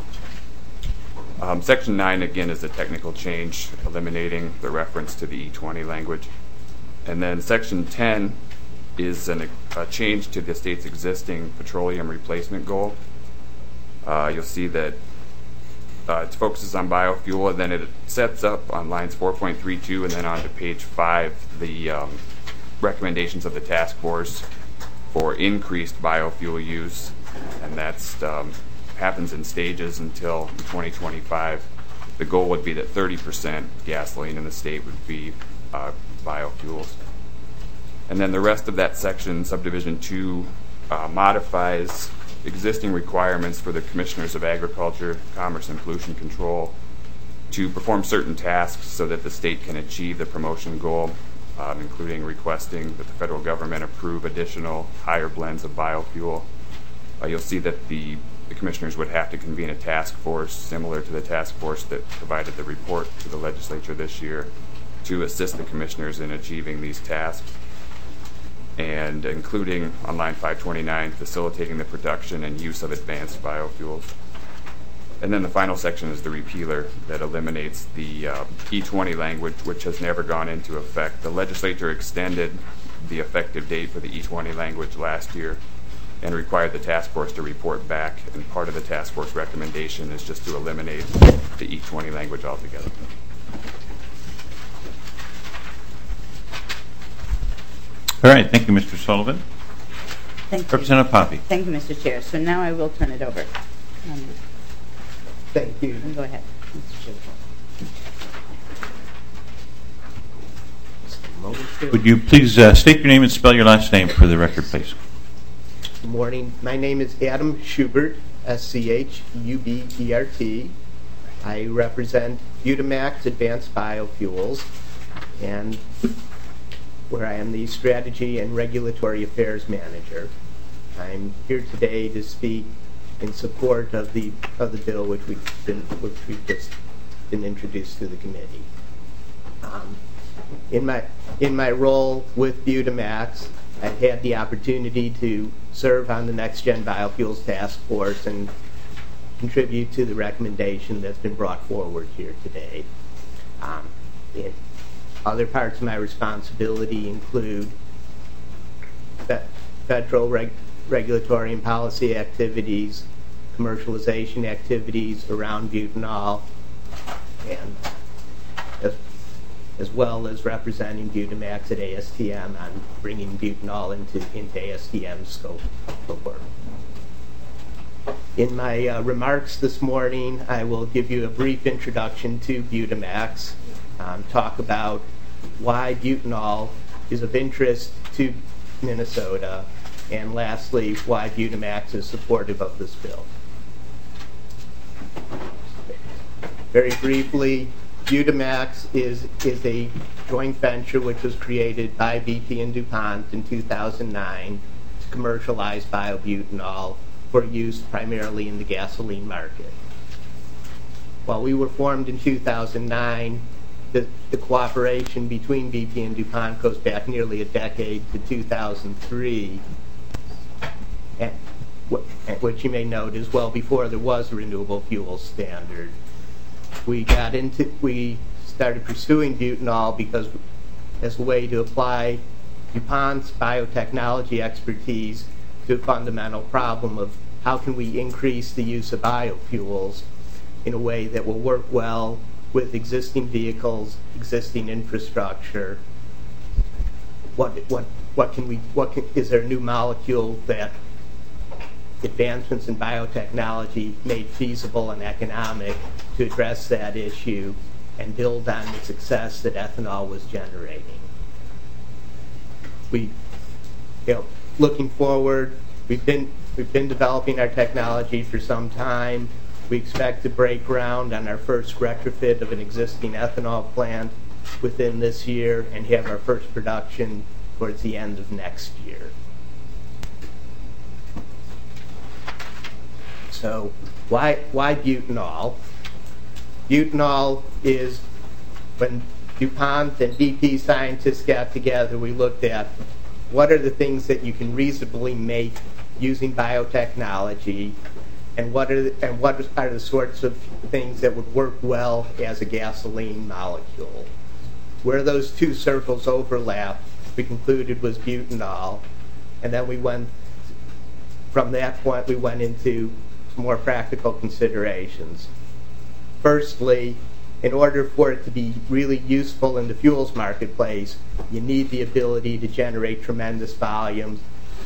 Section 9, again, is a technical change, eliminating the reference to the E20 language. And then Section 10 is a change to the state's existing petroleum replacement goal. You'll see that it focuses on biofuel, and then it sets up on lines 4.32 and then on to page 5 the recommendations of the task force for increased biofuel use, and that's happens in stages until 2025. The goal would be that 30% gasoline in the state would be biofuels. And then the rest of that section, subdivision 2, modifies existing requirements for the Commissioners of Agriculture, Commerce, and Pollution Control to perform certain tasks so that the state can achieve the promotion goal, including requesting that the federal government approve additional higher blends of biofuel. You'll see that the commissioners would have to convene a task force similar to the task force that provided the report to the legislature this year to assist the commissioners in achieving these tasks, and including on line 529, facilitating the production and use of advanced biofuels. And then the final section is the repealer that eliminates the E20 language, which has never gone into effect. The legislature extended the effective date for the E20 language last year and required the task force to report back, and part of the task force recommendation is just to eliminate the E20 language altogether. All right, thank you, Mr. Sullivan. Thank you. Representative Poppe. Thank you, Mr. Chair. So now I will turn it over. Thank you. Go ahead, Mr. Chair. Would you please state your name and spell your last name for the record, please? Good morning. My name is Adam Schubert, SCHUBERT. I represent Butamax Advanced Biofuels, and where I am the Strategy and Regulatory Affairs Manager. I'm here today to speak in support of the bill which we've just been introduced to the committee. In my role with Butamax, I've had the opportunity to serve on the Next Gen Biofuels Task Force and contribute to the recommendation that's been brought forward here today. Other parts of my responsibility include federal regulatory and policy activities, commercialization activities around butanol, and as well as representing Butamax at ASTM on bringing butanol into ASTM's scope of work. In my remarks this morning, I will give you a brief introduction to Butamax, talk about why butanol is of interest to Minnesota, and lastly, why Butamax is supportive of this bill. Very briefly, Butamax is a joint venture which was created by BP and DuPont in 2009 to commercialize biobutanol for use primarily in the gasoline market. While we were formed in 2009, the cooperation between BP and DuPont goes back nearly a decade to 2003, and what you may note is well before there was a renewable fuel standard. We started pursuing butanol because as a way to apply DuPont's biotechnology expertise to a fundamental problem of how can we increase the use of biofuels in a way that will work well with existing vehicles, existing infrastructure. Is there a new molecule that advancements in biotechnology made feasible and economic to address that issue and build on the success that ethanol was generating? Looking forward, we've been developing our technology for some time. We expect to break ground on our first retrofit of an existing ethanol plant within this year and have our first production towards the end of next year. So why butanol? Butanol is when DuPont and BP scientists got together, we looked at what are the things that you can reasonably make using biotechnology, and what are the sorts of things that would work well as a gasoline molecule. Where those two circles overlap, we concluded was butanol, and then from that point we went into some more practical considerations. Firstly, in order for it to be really useful in the fuels marketplace, you need the ability to generate tremendous volumes,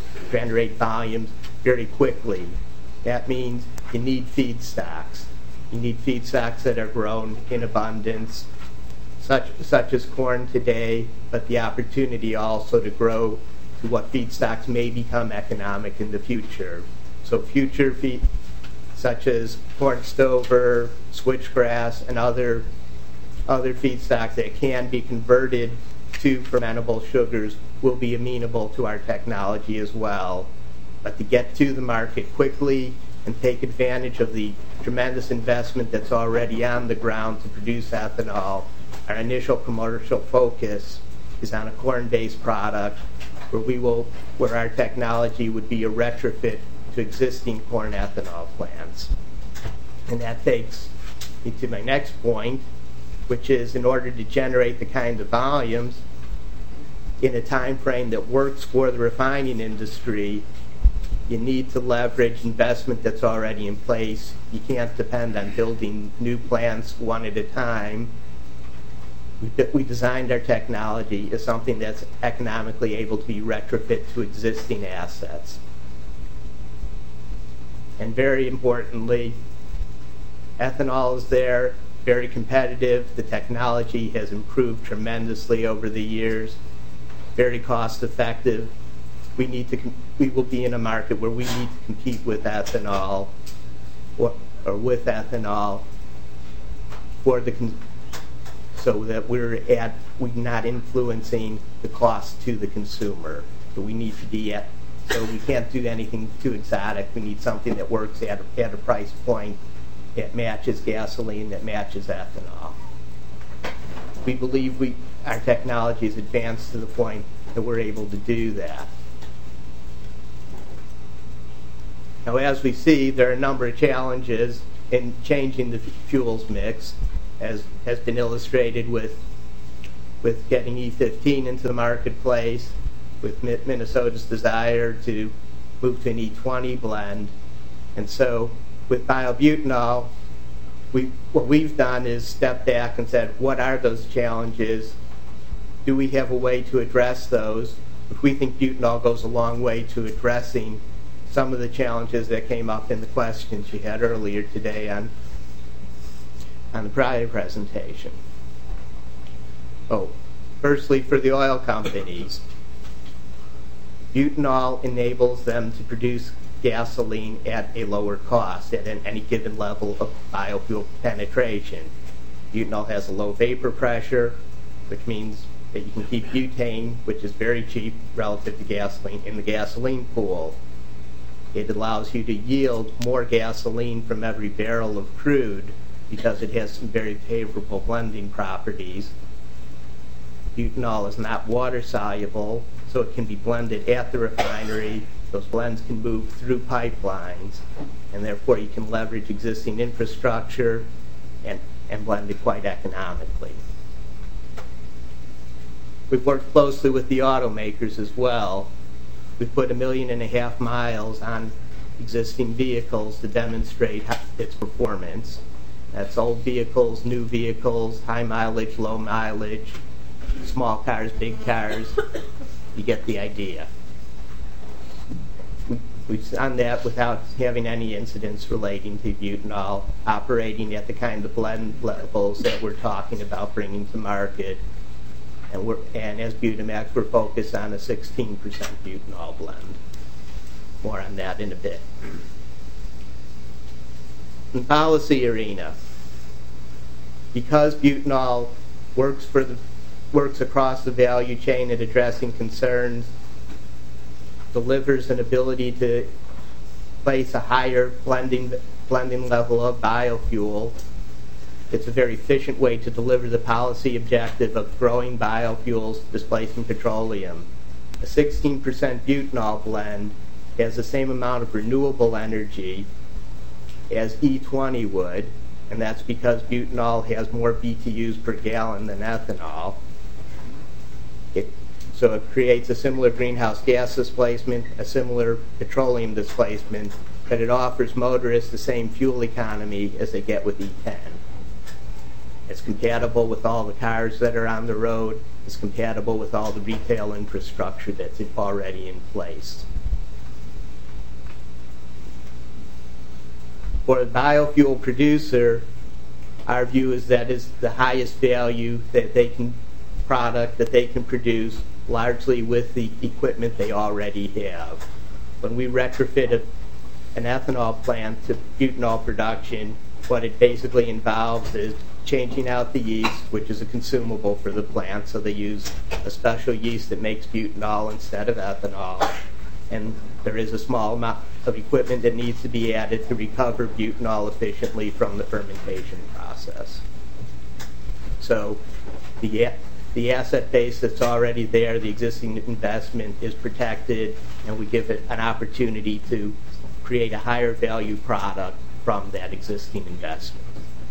very quickly. That means you need feedstocks. You need feedstocks that are grown in abundance, such as corn today, but the opportunity also to grow to what feedstocks may become economic in the future. So future feed, such as corn stover, switchgrass, and other feedstocks that can be converted to fermentable sugars will be amenable to our technology as well. But to get to the market quickly and take advantage of the tremendous investment that's already on the ground to produce ethanol, our initial commercial focus is on a corn-based product where our technology would be a retrofit to existing corn ethanol plants. And that takes me to my next point, which is in order to generate the kind of volumes in a time frame that works for the refining industry, you need to leverage investment that's already in place. You can't depend on building new plants one at a time. We designed our technology as something that's economically able to be retrofit to existing assets. And very importantly, ethanol is there, very competitive. The technology has improved tremendously over the years, very cost effective. We will be in a market where we need to compete with ethanol or with ethanol so that we're not influencing the cost to the consumer. So we need to be so we can't do anything too exotic. We need something that works at a price point that matches gasoline, that matches ethanol. We believe our technology is advanced to the point that we're able to do that. Now, as we see, there are a number of challenges in changing the fuels mix, as has been illustrated with getting E15 into the marketplace, with Minnesota's desire to move to an E20 blend. And so with biobutanol, what we've done is step back and said, what are those challenges? Do we have a way to address those? We think butanol goes a long way to addressing some of the challenges that came up in the questions you had earlier today on the prior presentation. Firstly, for the oil companies, butanol enables them to produce gasoline at a lower cost at any given level of biofuel penetration. Butanol has a low vapor pressure, which means that you can keep butane, which is very cheap relative to gasoline, in the gasoline pool. It allows you to yield more gasoline from every barrel of crude because it has some very favorable blending properties. Butanol is not water soluble, so it can be blended at the refinery. Those blends can move through pipelines, and therefore you can leverage existing infrastructure and blend it quite economically. We've worked closely with the automakers as well. We've put 1.5 million miles on existing vehicles to demonstrate its performance. That's old vehicles, new vehicles, high mileage, low mileage, small cars, big cars. You get the idea. We've done that without having any incidents relating to butanol, operating at the kind of blend levels that we're talking about bringing to market. And as Butamax, we're focused on a 16% butanol blend. More on that in a bit. In the policy arena, because butanol works across the value chain at addressing concerns, delivers an ability to place a higher blending level of biofuel, it's a very efficient way to deliver the policy objective of growing biofuels displacing petroleum. A 16% butanol blend has the same amount of renewable energy as E20 would, and that's because butanol has more BTUs per gallon than ethanol. So it creates a similar greenhouse gas displacement, a similar petroleum displacement, but it offers motorists the same fuel economy as they get with E10. It's compatible with all the cars that are on the road. It's compatible with all the retail infrastructure that's already in place. For a biofuel producer, our view is that is the highest value that they can produce, largely with the equipment they already have. When we retrofit an ethanol plant to butanol production, what it basically involves is changing out the yeast, which is a consumable for the plant, so they use a special yeast that makes butanol instead of ethanol. And there is a small amount of equipment that needs to be added to recover butanol efficiently from the fermentation process. So the asset base that's already there, the existing investment, is protected, and we give it an opportunity to create a higher value product from that existing investment.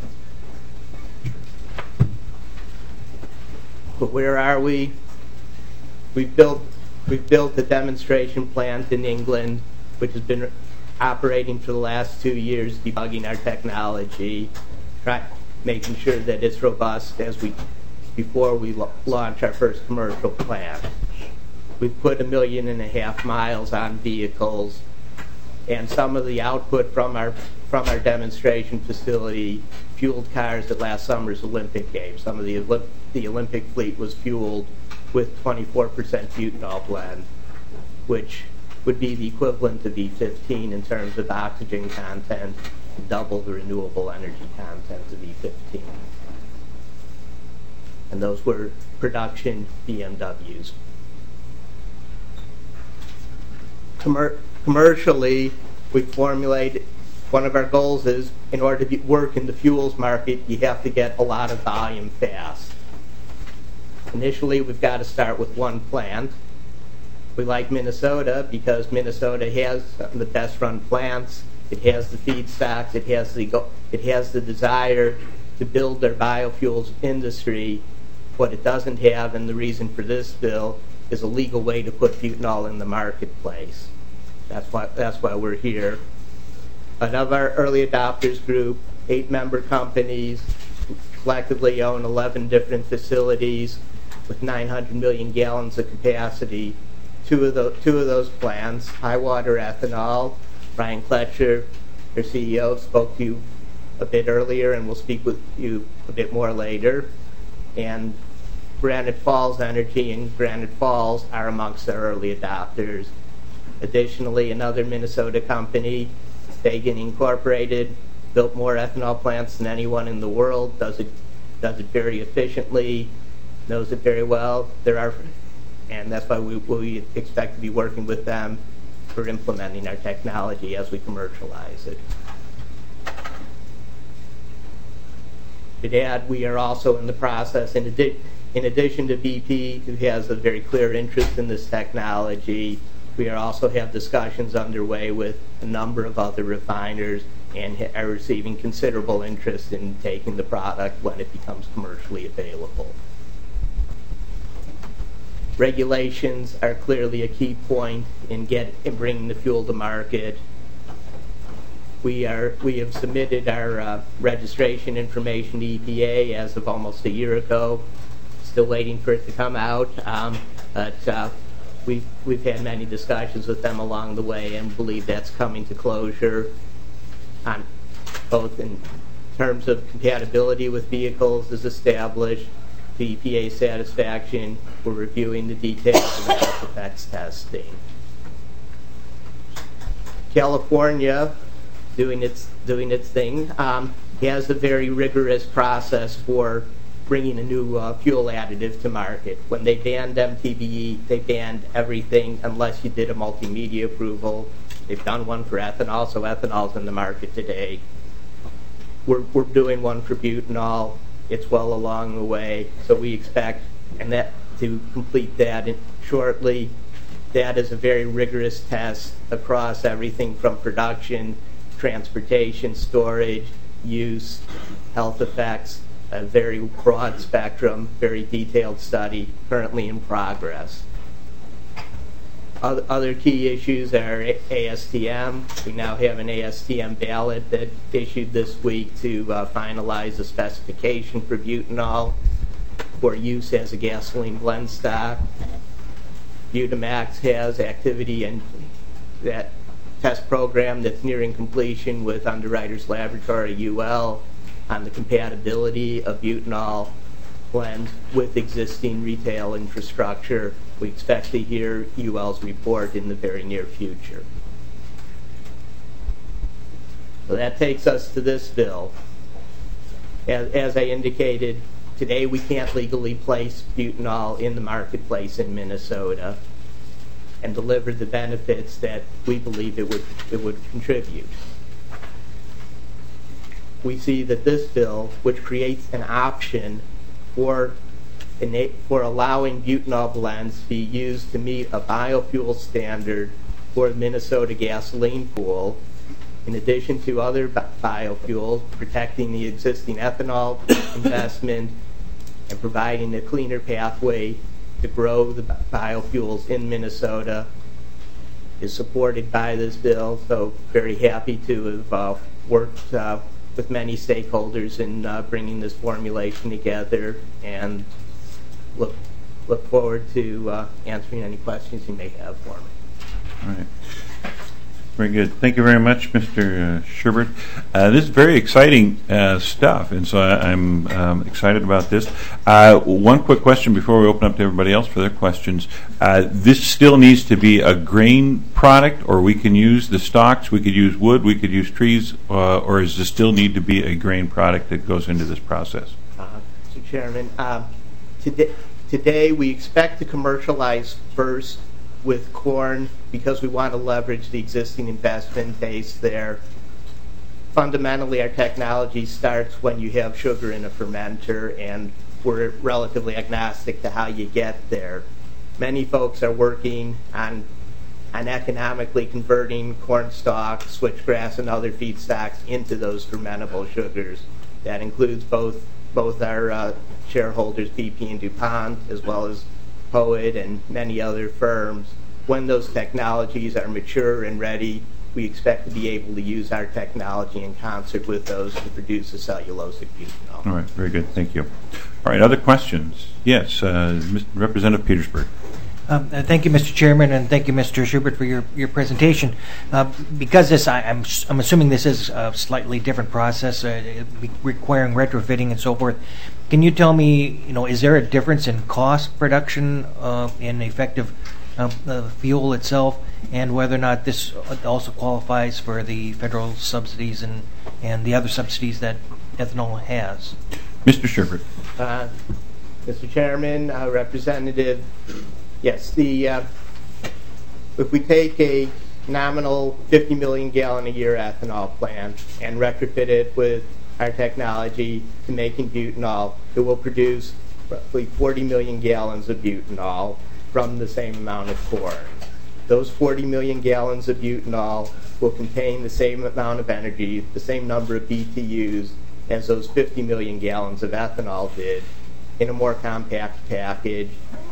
But where are we? We've built a demonstration plant in England, which has been operating for the last 2 years, debugging our technology, making sure that it's robust before we launch our first commercial plant. We've put 1.5 million miles on vehicles, and some of the output from our demonstration facility fueled cars at last summer's Olympic Games. Some of the Olympic fleet was fueled with 24% butanol blend, which would be the equivalent of E15 in terms of oxygen content, double the renewable energy content of E15. And those were production BMWs. Commercially, we formulated, one of our goals is, in order to work in the fuels market, you have to get a lot of volume fast. Initially, we've got to start with one plant, We like Minnesota because Minnesota has the best run plants. It has the feedstocks. It has the desire to build their biofuels industry. What it doesn't have, and the reason for this bill, is a legal way to put butanol in the marketplace. That's why we're here. But of our early adopters group, 8 member companies collectively own 11 different facilities with 900 million gallons of capacity. Two of those plants, Highwater Ethanol, Brian Kletcher, their CEO, spoke to you a bit earlier and will speak with you a bit more later. And Granite Falls Energy and Granite Falls are amongst our early adopters. Additionally, another Minnesota company, Fagan Incorporated, built more ethanol plants than anyone in the world, does it very efficiently, knows it very well. And that's why we expect to be working with them for implementing our technology as we commercialize it. To add, we are also in the process, in addition to BP, who has a very clear interest in this technology, we also have discussions underway with a number of other refiners and are receiving considerable interest in taking the product when it becomes commercially available. Regulations are clearly a key point in bringing the fuel to market. We have submitted our registration information to EPA as of almost a year ago. Still waiting for it to come out, but we've had many discussions with them along the way and believe that's coming to closure, on both in terms of compatibility with vehicles is established, to EPA satisfaction. We're reviewing the details of the health effects testing. California, doing its thing, has a very rigorous process for bringing a new fuel additive to market. When they banned MTBE, they banned everything unless you did a multimedia approval. They've done one for ethanol, so ethanol's in the market today. We're doing one for butanol. It's well along the way, so we expect to complete that shortly. That is a very rigorous test across everything from production, transportation, storage, use, health effects, a very broad spectrum, very detailed study currently in progress. Other key issues are ASTM. We now have an ASTM ballot that issued this week to finalize a specification for butanol for use as a gasoline blend stock. Butamax has activity in that test program that's nearing completion with Underwriters Laboratory, UL, on the compatibility of butanol blends with existing retail infrastructure. We expect to hear UL's report in the very near future. So that takes us to this bill. As I indicated, today we can't legally place butanol in the marketplace in Minnesota and deliver the benefits that we believe it would contribute. We see that this bill, which creates an option for allowing butanol blends to be used to meet a biofuel standard for the Minnesota gasoline pool, in addition to other biofuels, protecting the existing ethanol investment and providing a cleaner pathway to grow the biofuels in Minnesota, is supported by this bill. So very happy to have worked with many stakeholders in bringing this formulation together, and look forward to answering any questions you may have for me. All right. Very good. Thank you very much, Mr. Sherbert. This is very exciting stuff, and so I'm excited about this. One quick question before we open up to everybody else for their questions. This still needs to be a grain product, or we can use the stalks, we could use wood, we could use trees, or does this still need to be a grain product that goes into this process? Mr. Chairman, today we expect to commercialize first with corn because we want to leverage the existing investment base there. Fundamentally, our technology starts when you have sugar in a fermenter, and we're relatively agnostic to how you get there. many folks are working on economically converting corn stalk, switchgrass, and other feedstocks into those fermentable sugars. That includes both our shareholders, BP and DuPont, as well as POET and many other firms. When those technologies are mature and ready, we expect to be able to use our technology in concert with those to produce a cellulosic butanol. All right, very good. Thank you. All right, other questions? Yes, Representative Petersburg. Thank you, Mr. Chairman, and thank you, Mr. Schubert, for your presentation. Because I'm assuming this is a slightly different process, requiring retrofitting and so forth. Can you tell me, is there a difference in cost production in effective fuel itself, and whether or not this also qualifies for the federal subsidies and the other subsidies that ethanol has? Mr. Schubert. Mr. Chairman, Representative, yes, if we take a nominal 50 million gallon a year ethanol plant and retrofit it with our technology to making butanol, it will produce roughly 40 million gallons of butanol from the same amount of corn. Those 40 million gallons of butanol will contain the same amount of energy, the same number of BTUs as those 50 million gallons of ethanol did, in a more compact package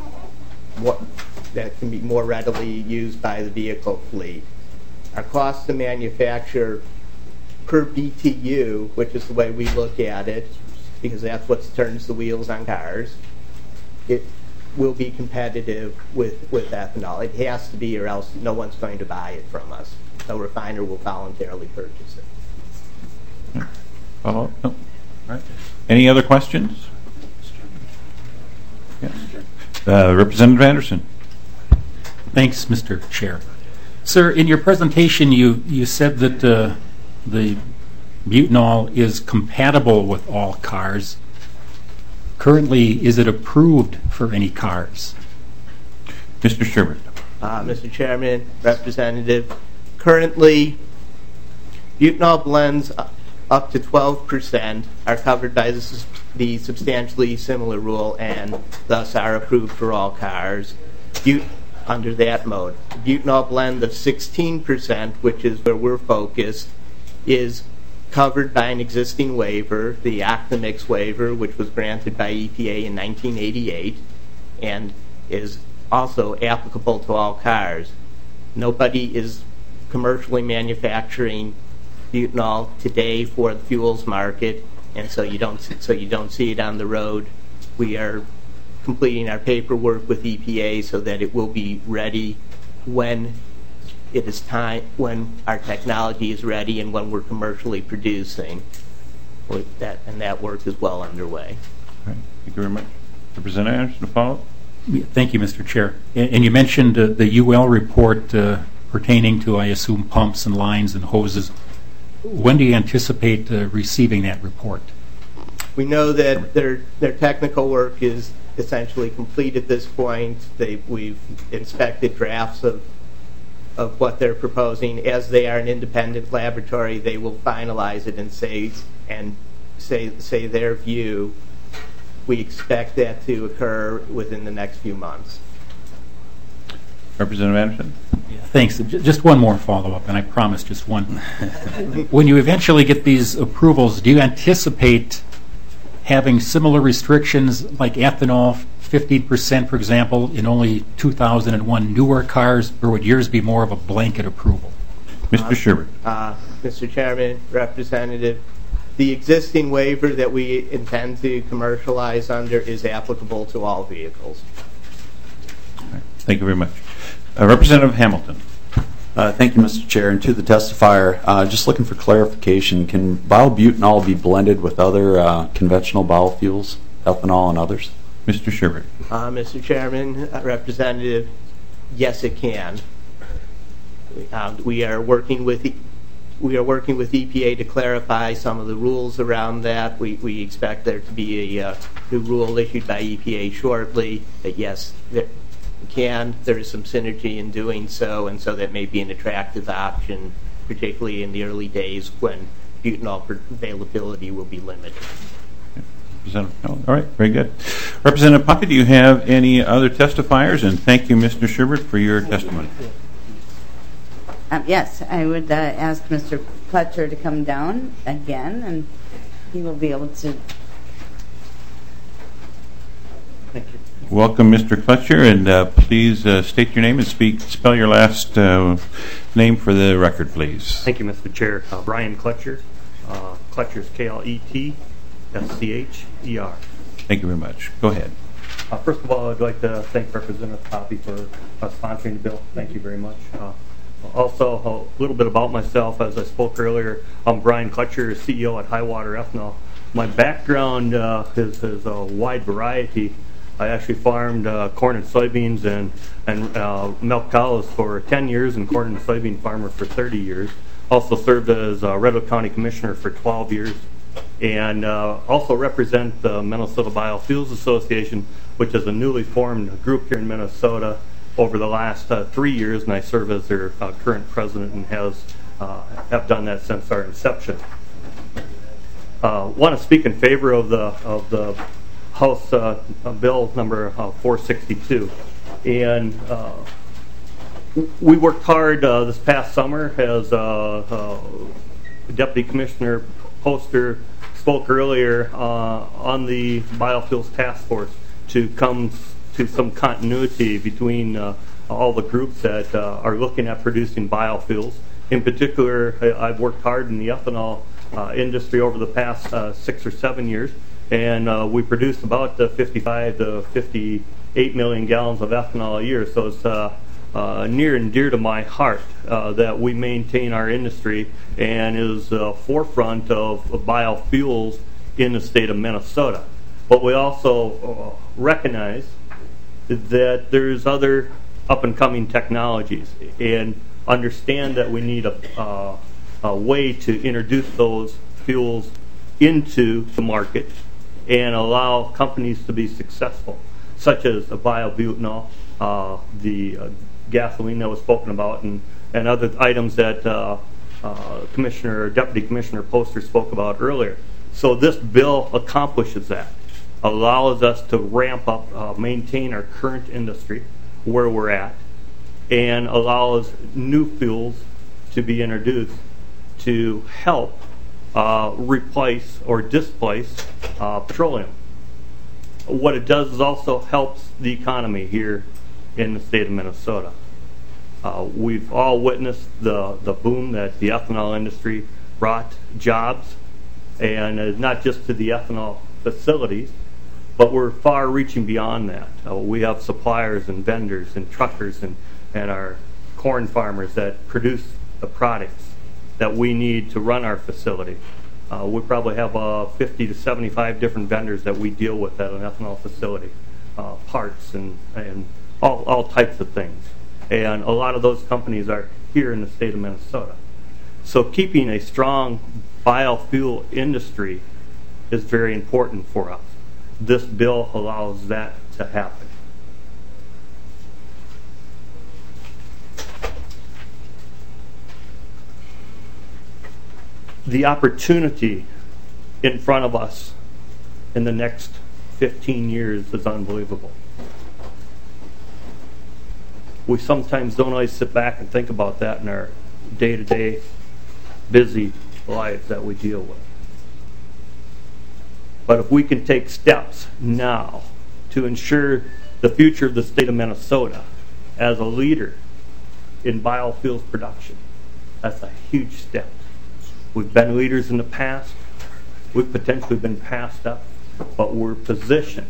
that can be more readily used by the vehicle fleet. Our cost to manufacture per BTU, which is the way we look at it, because that's what turns the wheels on cars, it will be competitive with ethanol. It has to be, or else no one's going to buy it from us. No refiner will voluntarily purchase it. No. All right. Any other questions? Yes. Representative Anderson. Thanks, Mr. Chair. Sir, in your presentation, you said that the butanol is compatible with all cars. Currently, is it approved for any cars? Mr. Schubert. Mr. Chairman, Representative, currently butanol blends up to 12% are covered by the substantially similar rule and thus are approved for all cars under that mode. The butanol blend of 16%, which is where we're focused, is covered by an existing waiver, the Octamix waiver, which was granted by EPA in 1988 and is also applicable to all cars. Nobody is commercially manufacturing butanol today for the fuels market, and so you don't see it on the road. We are completing our paperwork with EPA so that it will be ready when it is time, when our technology is ready and when we're commercially producing. And that work is well underway. All right. Thank you very much. Representative Anderson, to follow? Thank you, Mr. Chair. And you mentioned the UL report pertaining to, I assume, pumps and lines and hoses. When do you anticipate receiving that report? We know that their technical work is essentially complete at this point. We've inspected drafts of what they're proposing. As they are an independent laboratory, they will finalize it and say their view. We expect that to occur within the next few months. Representative Anderson? Yeah, thanks. Just one more follow-up, and I promise just one. When you eventually get these approvals, do you anticipate having similar restrictions like ethanol, 15%, for example, in only 2001 newer cars, or would yours be more of a blanket approval? Mr. Schubert. Mr. Chairman, Representative, the existing waiver that we intend to commercialize under is applicable to all vehicles. All right. Thank you very much. Representative Hamilton. Thank you, Mr. Chair. And to the testifier, just looking for clarification, can biobutanol be blended with other conventional biofuels, ethanol and others? Mr. Schubert. Mr. Chairman, Representative, yes, it can. We are working with EPA to clarify some of the rules around that. We expect there to be a new rule issued by EPA shortly that, yes, it can. There is some synergy in doing so, and so that may be an attractive option, particularly in the early days when butanol availability will be limited. Representative Powell. All right, very good. Representative Puckett, do you have any other testifiers? And thank you, Mr. Schubert, for your testimony. Yes, I would ask Mr. Pletcher to come down again, and he will be able to. Thank you. Welcome, Mr. Pletcher, and please state your name and spell your last name for the record, please. Thank you, Mr. Chair. Brian Kletcher. Kletcher is K-L-E-T-S-C-H-E-R. Thank you very much. Go ahead. First of all, I'd like to thank Representative Poppe for sponsoring the bill. Thank you very much. Also, a little bit about myself. As I spoke earlier, I'm Brian Kletcher, CEO at Highwater Ethanol. My background is a wide variety. I actually farmed corn and soybeans and milk cows for 10 years and corn and soybean farmer for 30 years. Also served as Red Oak County Commissioner for 12 years. And also represent the Minnesota Biofuels Association, which is a newly formed group here in Minnesota over the last 3 years, and I serve as their current president and have done that since our inception. Want to speak in favor of the House Bill number 462, and we worked hard this past summer as Deputy Commissioner Poster spoke earlier on the Biofuels Task Force to come to some continuity between all the groups that are looking at producing biofuels. In particular, I've worked hard in the ethanol industry over the past 6 or 7 years, and we produce about 55 to 58 million gallons of ethanol a year. So it's near and dear to my heart that we maintain our industry and is forefront of biofuels in the state of Minnesota. But we also recognize that there's other up-and-coming technologies and understand that we need a way to introduce those fuels into the market and allow companies to be successful, such as biobutanol, the gasoline that was spoken about, and other items that Deputy Commissioner Poster spoke about earlier. So this bill accomplishes that, allows us to ramp up, maintain our current industry where we're at, and allows new fuels to be introduced to help replace or displace petroleum. What it does is also helps the economy here in the state of Minnesota. We've all witnessed the boom that the ethanol industry brought jobs, and not just to the ethanol facilities, but we're far reaching beyond that. We have suppliers and vendors and truckers and our corn farmers that produce the products that we need to run our facility. We probably have 50 to 75 different vendors that we deal with at an ethanol facility, parts and all types of things. And a lot of those companies are here in the state of Minnesota. So keeping a strong biofuel industry is very important for us. This bill allows that to happen. The opportunity in front of us in the next 15 years is unbelievable. We sometimes don't always sit back and think about that in our day-to-day busy lives that we deal with. But if we can take steps now to ensure the future of the state of Minnesota as a leader in biofuels production, that's a huge step. We've been leaders in the past. We've potentially been passed up, but we're positioned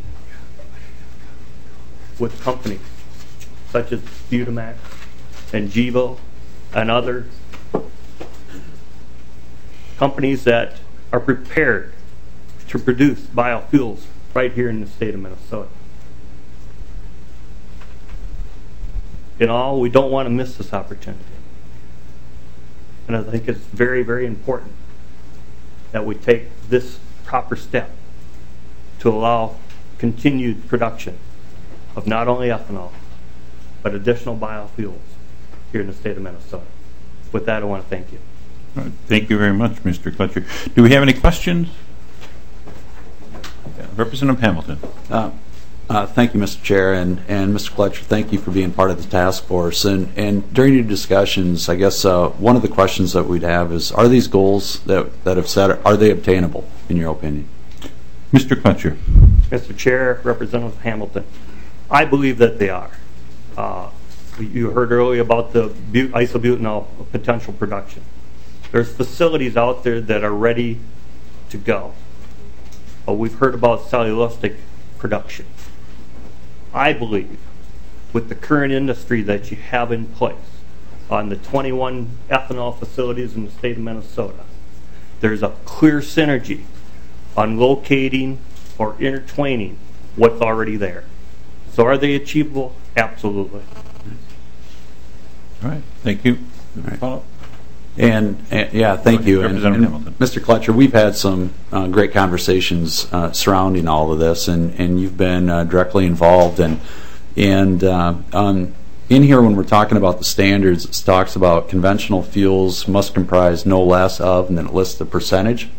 with companies such as Butamax and Gevo and other companies that are prepared to produce biofuels right here in the state of Minnesota. In all, we don't want to miss this opportunity. And I think it's very, very important that we take this proper step to allow continued production of not only ethanol, but additional biofuels here in the state of Minnesota. With that, I want to thank you. Thank you very much, Mr. Kletcher. Do we have any questions? Representative Hamilton. Thank you, Mr. Chair, and Mr. Kletcher, thank you for being part of the task force. And during your discussions, I guess one of the questions that we'd have is, are these goals that have set, are they obtainable, in your opinion? Mr. Kletcher. Mr. Chair, Representative Hamilton, I believe that they are. You heard earlier about the isobutanol potential production. There's facilities out there that are ready to go. We've heard about cellulosic production. I believe with the current industry that you have in place on the 21 ethanol facilities in the state of Minnesota, there's a clear synergy on locating or intertwining what's already there. So are they achievable? Absolutely. All right. Thank you. Follow-up? And yeah, thank you. And Mr. Kletcher, we've had some great conversations surrounding all of this, and you've been directly involved. And in here, when we're talking about the standards, it talks about conventional fuels must comprise no less of, and then it lists the percentage.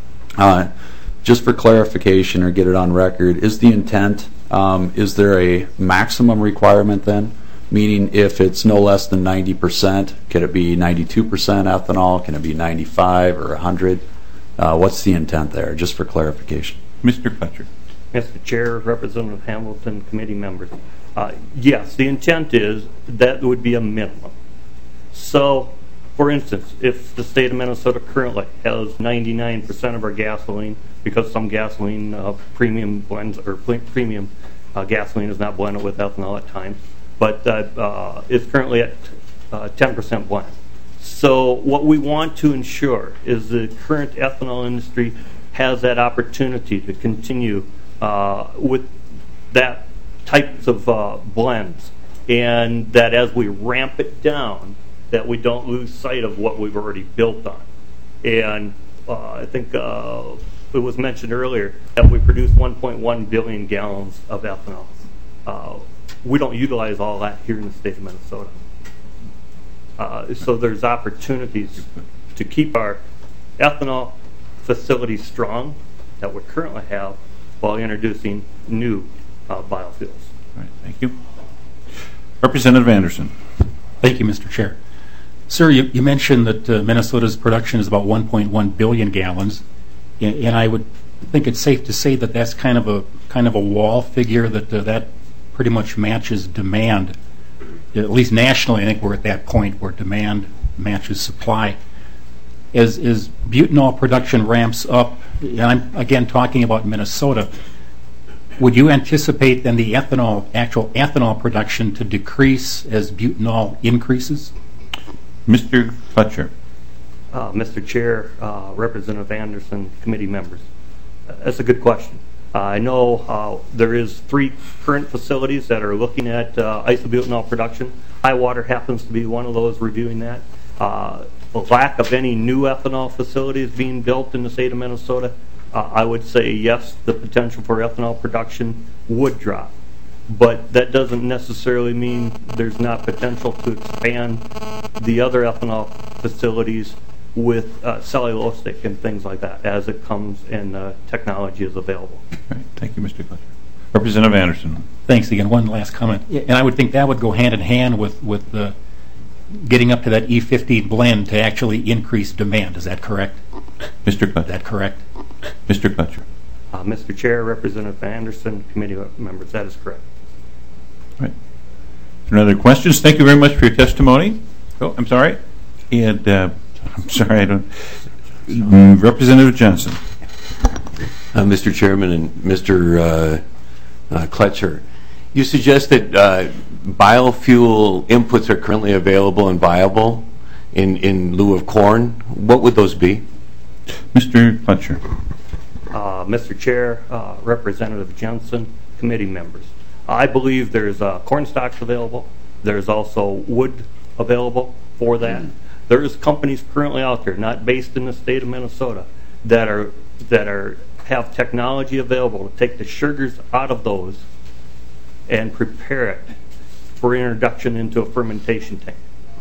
Just for clarification, or get it on record, is the intent, is there a maximum requirement then? Meaning if it's no less than 90%, can it be 92% ethanol? Can it be 95 or 100? What's the intent there, just for clarification? Mr. Kletcher. Mr. Chair, Representative Hamilton, committee members. Yes, the intent is that would be a minimum. So, for instance, if the state of Minnesota currently has 99% of our gasoline, because some gasoline premium blends or premium gasoline is not blended with ethanol at times, but it's currently at 10% blend. So what we want to ensure is the current ethanol industry has that opportunity to continue with that types of blends, and that as we ramp it down, that we don't lose sight of what we've already built on. And I think it was mentioned earlier that we produce 1.1 billion gallons of ethanol. We don't utilize all that here in the state of Minnesota. So there's opportunities to keep our ethanol facilities strong that we currently have while introducing new biofuels. All right, thank you. Representative Anderson. Thank you, Mr. Chair. Sir, you mentioned that Minnesota's production is about 1.1 billion gallons, and I would think it's safe to say that that's kind of a wall figure, that pretty much matches demand. At least nationally, I think we're at that point where demand matches supply. As butanol production ramps up, and I'm again talking about Minnesota, would you anticipate then the actual ethanol production to decrease as butanol increases? Mr. Kletcher. Mr. Chair, Representative Anderson, committee members. That's a good question. I know there is 3 current facilities that are looking at isobutanol production. Highwater happens to be one of those reviewing that. The lack of any new ethanol facilities being built in the state of Minnesota, I would say yes, the potential for ethanol production would drop. But that doesn't necessarily mean there's not potential to expand the other ethanol facilities with cellulosic and things like that as it comes and technology is available. Right. Thank you, Mr. Kletcher. Representative Anderson. Thanks again. One last comment. And I would think that would go hand in hand with getting up to that E15 blend to actually increase demand. Is that correct? Mr. Kletcher. Is that correct? Mr. Kletcher. Mr. Chair, Representative Anderson, committee members, that is correct. Right. Any other questions? Thank you very much for your testimony. Oh, I'm sorry. And I'm sorry, I don't. Representative Johnson. Mr. Chairman and Mr. Kletcher, you suggest that biofuel inputs are currently available and viable in lieu of corn. What would those be? Mr. Kletcher. Mr. Chair, Representative Johnson, committee members. I believe there's corn stalks available. There's also wood available for that. There's companies currently out there, not based in the state of Minnesota, that have technology available to take the sugars out of those and prepare it for introduction into a fermentation tank.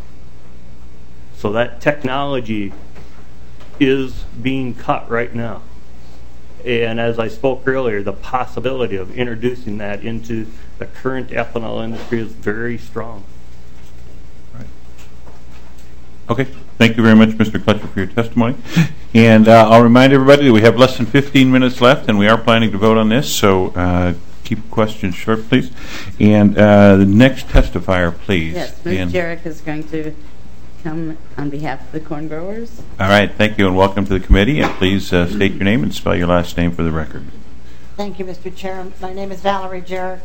So that technology is being cut right now. And as I spoke earlier, the possibility of introducing that into the current ethanol industry is very strong. Okay. Thank you very much, Mr. Kletcher, for your testimony. And I'll remind everybody that we have less than 15 minutes left, and we are planning to vote on this, so keep questions short, please. And the next testifier, please. Yes, Ms. Jarek is going to come on behalf of the corn growers. All right. Thank you, and welcome to the committee. And please state your name and spell your last name for the record. Thank you, Mr. Chair. My name is Valerie Jarek,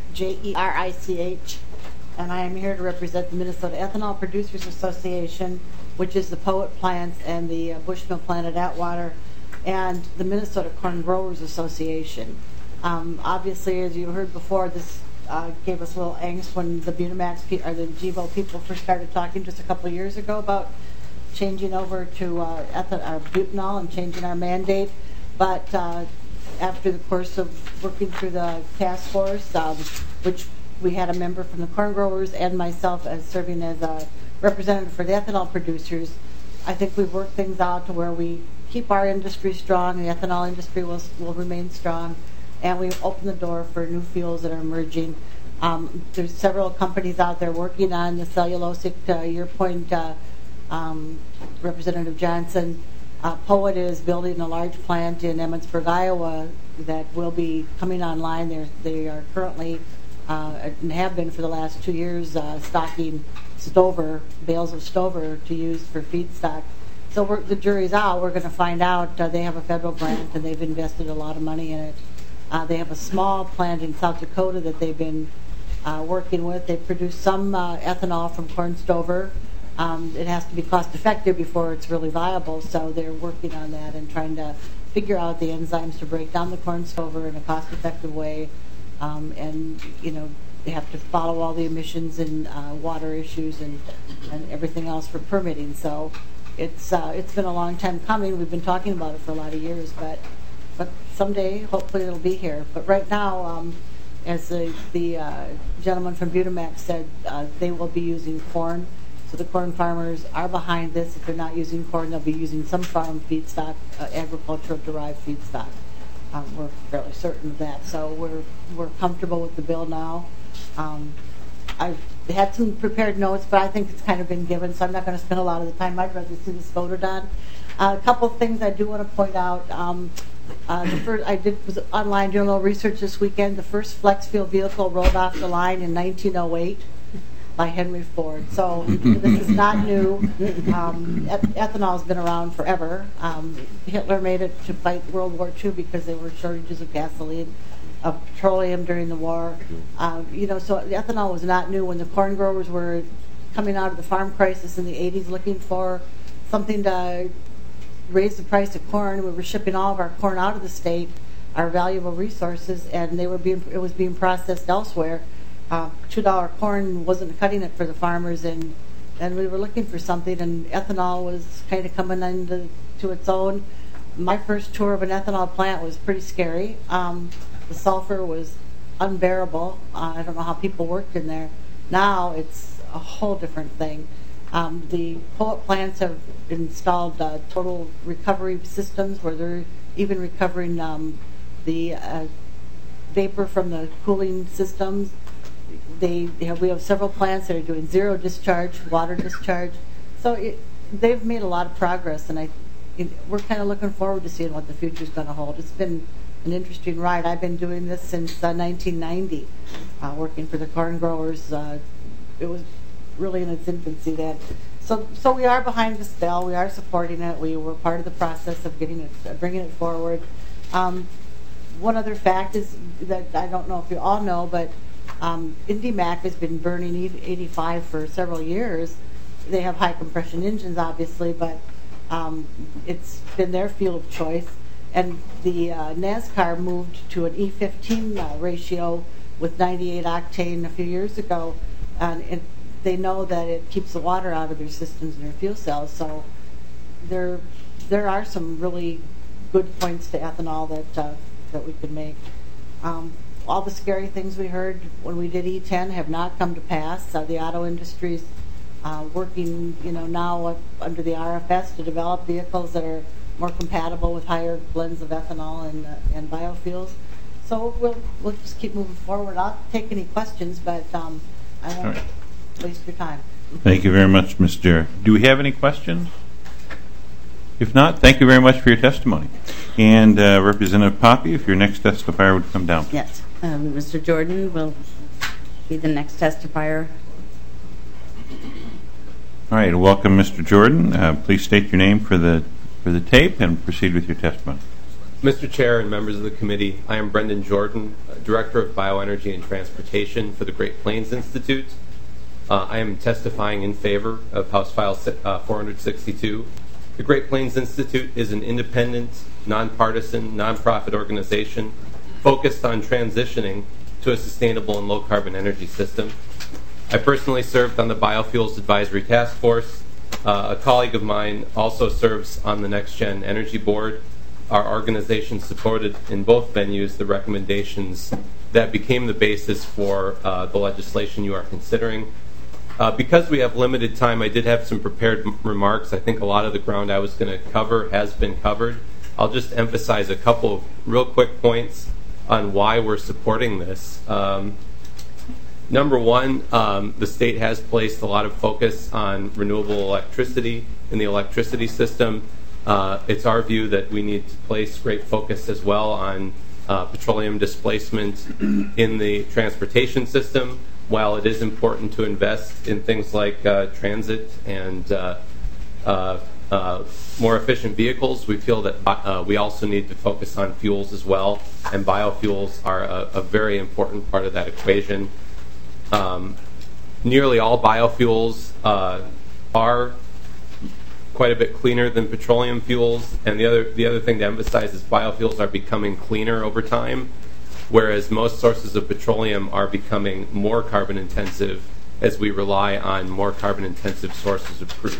Jerich. And I am here to represent the Minnesota Ethanol Producers Association, which is the Poet plants and the Bushmill plant at Atwater, and the Minnesota Corn Growers Association. Obviously, as you heard before, this gave us a little angst when the Butamax or the GEVO people first started talking just a couple of years ago about changing over to butanol and changing our mandate. But after the course of working through the task force, which we had a member from the corn growers and myself as serving as a representative for the ethanol producers, I think we've worked things out to where we keep our industry strong, the ethanol industry will remain strong, and we've opened the door for new fuels that are emerging. There's several companies out there working on the cellulosic, to your point, Representative Johnson. Poet is building a large plant in Emmetsburg, Iowa that will be coming online. They are currently and have been for the last 2 years stocking stover, bales of stover to use for feedstock. So the jury's out. We're going to find out. They have a federal grant and they've invested a lot of money in it. They have a small plant in South Dakota that they've been working with. They produce some ethanol from corn stover. It has to be cost effective before it's really viable, so they're working on that and trying to figure out the enzymes to break down the corn stover in a cost effective way. And they have to follow all the emissions and water issues and everything else for permitting. So it's been a long time coming. We've been talking about it for a lot of years, but someday hopefully it'll be here. But right now, as the gentleman from Butamax said, they will be using corn. So the corn farmers are behind this. If they're not using corn, they'll be using some farm feedstock, agricultural derived feedstock. We're fairly certain of that. So we're comfortable with the bill now. I've had some prepared notes, but I think it's kind of been given, so I'm not going to spend a lot of the time. I'd rather see this voted on. A couple of things I do want to point out. The first was online doing a little research this weekend. The first flex fuel vehicle rolled off the line in 1908 by Henry Ford. So this is not new. Ethanol has been around forever. Hitler made it to fight World War II because there were shortages of gasoline, of petroleum during the war. So the ethanol was not new. When the corn growers were coming out of the farm crisis in the 80s looking for something to raise the price of corn, we were shipping all of our corn out of the state, our valuable resources, and it was being processed elsewhere. $2 corn wasn't cutting it for the farmers, and we were looking for something, and ethanol was kind of coming into its own. My first tour of an ethanol plant was pretty scary. The sulfur was unbearable. I don't know how people worked in there. Now it's a whole different thing. The Poet plants have installed total recovery systems where they're even recovering the vapor from the cooling systems. We have several plants that are doing zero discharge, water discharge. So they've made a lot of progress, and we're kind of looking forward to seeing what the future is going to hold. It's been an interesting ride. I've been doing this since 1990, working for the corn growers. It was really in its infancy then. So we are behind this bill. We are supporting it. We were part of the process of bringing it forward. One other fact is that I don't know if you all know, but IndyMac has been burning E85 for several years. They have high compression engines, obviously, but it's been their fuel of choice. And the NASCAR moved to an E15 ratio with 98 octane a few years ago, and they know that it keeps the water out of their systems and their fuel cells. So there are some really good points to ethanol that we could make. All the scary things we heard when we did E10 have not come to pass. The auto industry's working, now under the RFS to develop vehicles that are more compatible with higher blends of ethanol and biofuels. So we'll just keep moving forward. I'll take any questions, but I won't waste your time. Thank you very much, Ms. Jarrett. Do we have any questions? If not, thank you very much for your testimony. And Representative Poppe, if your next testifier would come down. Yes. Mr. Jordan will be the next testifier. All right. Welcome, Mr. Jordan. Please state your name for the tape and proceed with your testimony. Mr. Chair and members of the committee, I am Brendan Jordan, Director of Bioenergy and Transportation for the Great Plains Institute. I am testifying in favor of House File 462. The Great Plains Institute is an independent, nonpartisan, nonprofit organization focused on transitioning to a sustainable and low-carbon energy system. I personally served on the Biofuels Advisory Task Force. A colleague of mine also serves on the Next Gen Energy Board. Our organization supported in both venues the recommendations that became the basis for the legislation you are considering. Because we have limited time, I did have some prepared remarks. I think a lot of the ground I was going to cover has been covered. I'll just emphasize a couple of real quick points on why we're supporting this. Number one, the state has placed a lot of focus on renewable electricity in the electricity system. It's our view that we need to place great focus as well on petroleum displacement in the transportation system. While it is important to invest in things like transit and more efficient vehicles, we feel that we also need to focus on fuels as well, and biofuels are a very important part of that equation. Nearly all biofuels are quite a bit cleaner than petroleum fuels, and the other thing to emphasize is biofuels are becoming cleaner over time, whereas most sources of petroleum are becoming more carbon intensive as we rely on more carbon intensive sources of crude.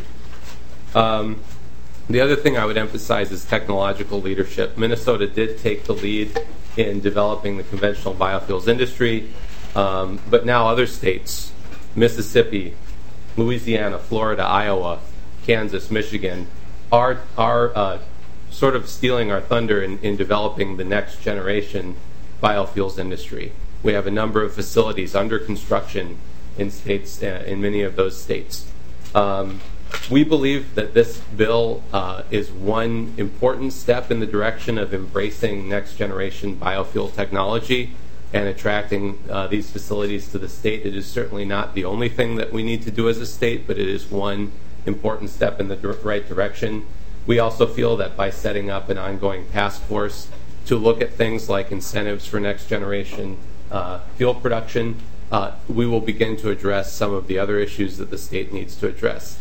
The other thing I would emphasize is technological leadership. Minnesota did take the lead in developing the conventional biofuels industry, but now other states, Mississippi, Louisiana, Florida, Iowa, Kansas, Michigan, are sort of stealing our thunder in developing the next generation biofuels industry. We have a number of facilities under construction in states, in many of those states. We believe that this bill is one important step in the direction of embracing next generation biofuel technology and attracting these facilities to the state. It is certainly not the only thing that we need to do as a state, but it is one important step in the right direction. We also feel that by setting up an ongoing task force to look at things like incentives for next generation fuel production, we will begin to address some of the other issues that the state needs to address.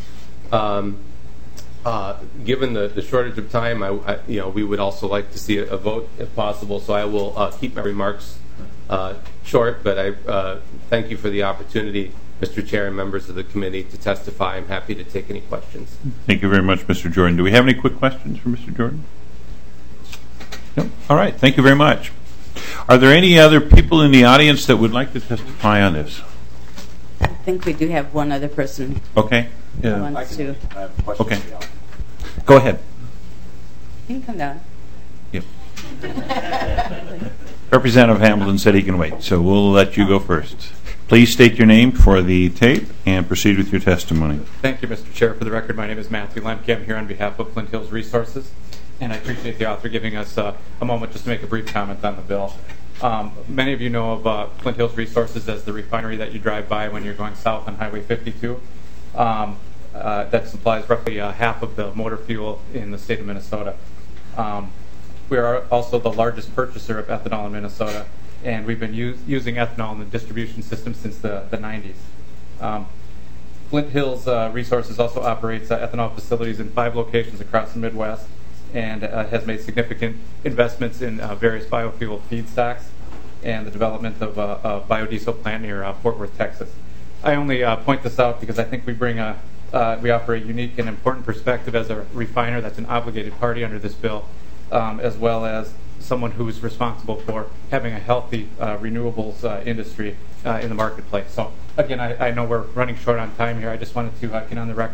Given the shortage of time, we would also like to see a vote if possible, so I will keep my remarks short, but I thank you for the opportunity, Mr. Chair and members of the committee, to testify. I'm happy to take any questions. Thank you very much, Mr. Jordan. Do we have any quick questions for Mr. Jordan? No? All right. Thank you very much. Are there any other people in the audience that would like to testify on this? I think we do have one other person. Okay. Who wants to. I have a question. Okay. Go ahead. You can come down. Yep. Representative Hamilton said he can wait, so we'll let you go first. Please state your name for the tape and proceed with your testimony. Thank you, Mr. Chair. For the record, my name is Matthew Lemke. I'm here on behalf of Flint Hills Resources, and I appreciate the author giving us a moment just to make a brief comment on the bill. Many of you know of Flint Hills Resources as the refinery that you drive by when you're going south on Highway 52. That supplies roughly half of the motor fuel in the state of Minnesota. We are also the largest purchaser of ethanol in Minnesota, and we've been using ethanol in the distribution system since the 90s. Flint Hills Resources also operates ethanol facilities in 5 locations across the Midwest and has made significant investments in various biofuel feedstocks and the development of a biodiesel plant near Fort Worth, Texas. I only point this out because I think we offer a unique and important perspective as a refiner that's an obligated party under this bill, as well as someone who is responsible for having a healthy renewables industry in the marketplace. So again, I know we're running short on time here. I just wanted to get on the record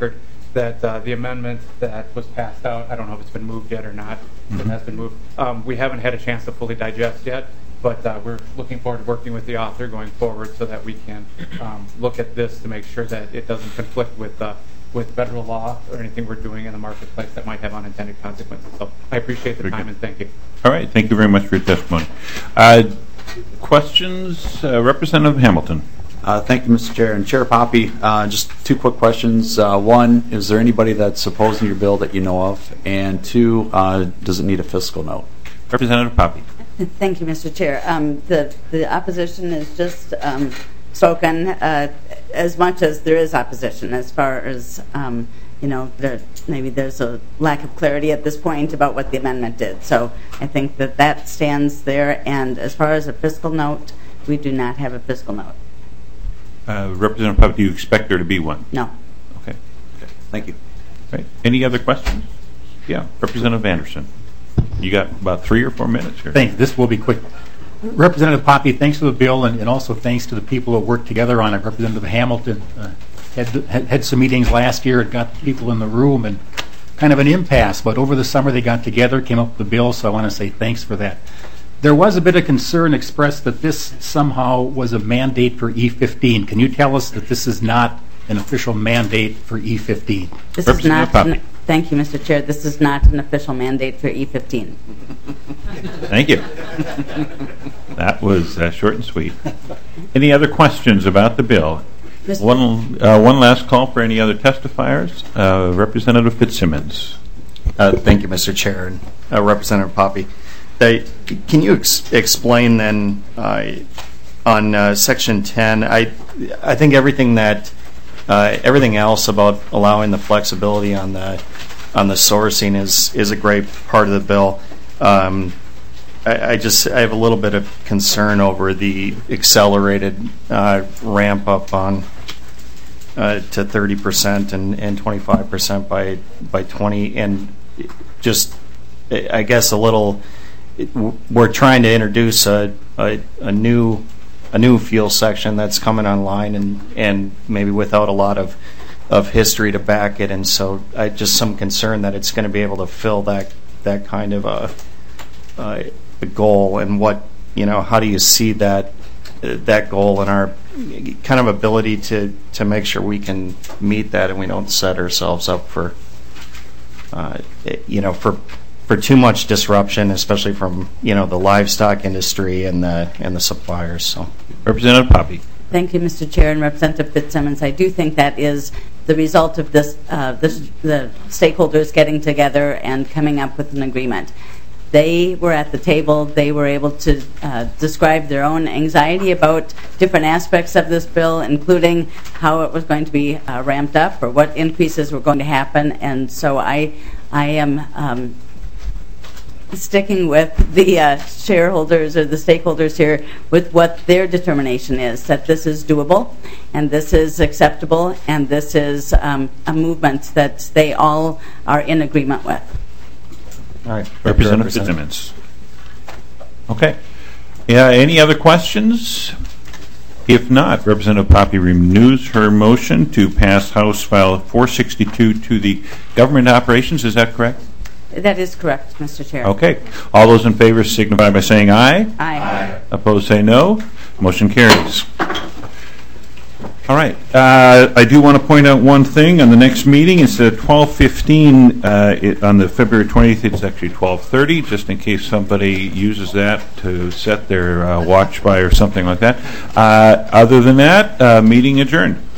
that the amendment that was passed out, I don't know if it's been moved yet or not, if it has been moved. We haven't had a chance to fully digest yet, but we're looking forward to working with the author going forward so that we can look at this to make sure that it doesn't conflict with federal law or anything we're doing in the marketplace that might have unintended consequences. So I appreciate the time and thank you. All right, thank you very much for your testimony. Questions? Representative Hamilton. Thank you, Mr. Chair. And Chair Poppy, just two quick questions. One, is there anybody that's opposing your bill that you know of? And two, does it need a fiscal note? Representative Poppy. Thank you, Mr. Chair. The opposition is just spoken as much as there is opposition as far as, maybe there's a lack of clarity at this point about what the amendment did. So I think that stands there. And as far as a fiscal note, we do not have a fiscal note. Representative Poppy, do you expect there to be one? No. Okay. Thank you. Right. Any other questions? Yeah. Representative Anderson. You got about 3 or 4 minutes here. Thanks. This will be quick. Representative Poppy, thanks for the bill, and also thanks to the people who worked together on it. Representative Hamilton had some meetings last year and got the people in the room and kind of an impasse, but over the summer they got together, came up with the bill, so I want to say thanks for that. There was a bit of concern expressed that this somehow was a mandate for E15. Can you tell us that this is not an official mandate for E15? This is not. Thank you, Mr. Chair. This is not an official mandate for E15. Thank you. That was short and sweet. Any other questions about the bill? One last call for any other testifiers. Representative Fitzsimmons. Thank you, Mr. Chair, and Representative Poppy. Can you explain then on Section 10? I think everything else about allowing the flexibility on the sourcing is a great part of the bill. I have a little bit of concern over the accelerated ramp up on to 30% and 25% by 20, and just I guess a little. We're trying to introduce a new fuel section that's coming online and maybe without a lot of history to back it, and so I just some concern that it's going to be able to fill that kind of a goal, and what how do you see that goal and our kind of ability to make sure we can meet that and we don't set ourselves up for for too much disruption, especially from the livestock industry and the suppliers. So, Representative Poppy. Thank you, Mr. Chair, and Representative Fitzsimmons. I do think that is the result of the stakeholders getting together and coming up with an agreement. They were at the table. They were able to describe their own anxiety about different aspects of this bill, including how it was going to be ramped up or what increases were going to happen. And so I am sticking with the shareholders or the stakeholders here with what their determination is, that this is doable and this is acceptable and this is a movement that they all are in agreement with. All right. Representative Fitzsimmons. Okay. Any other questions? If not, Representative Poppy renews her motion to pass House File 462 to the Government Operations. Is that correct? That is correct, Mr. Chair. Okay. All those in favor signify by saying aye. Aye. Opposed say no. Motion carries. All right. I do want to point out one thing. On the next meeting, instead of 12:15 on the February 20th, it's actually 12:30, just in case somebody uses that to set their watch by or something like that. Other than that, meeting adjourned.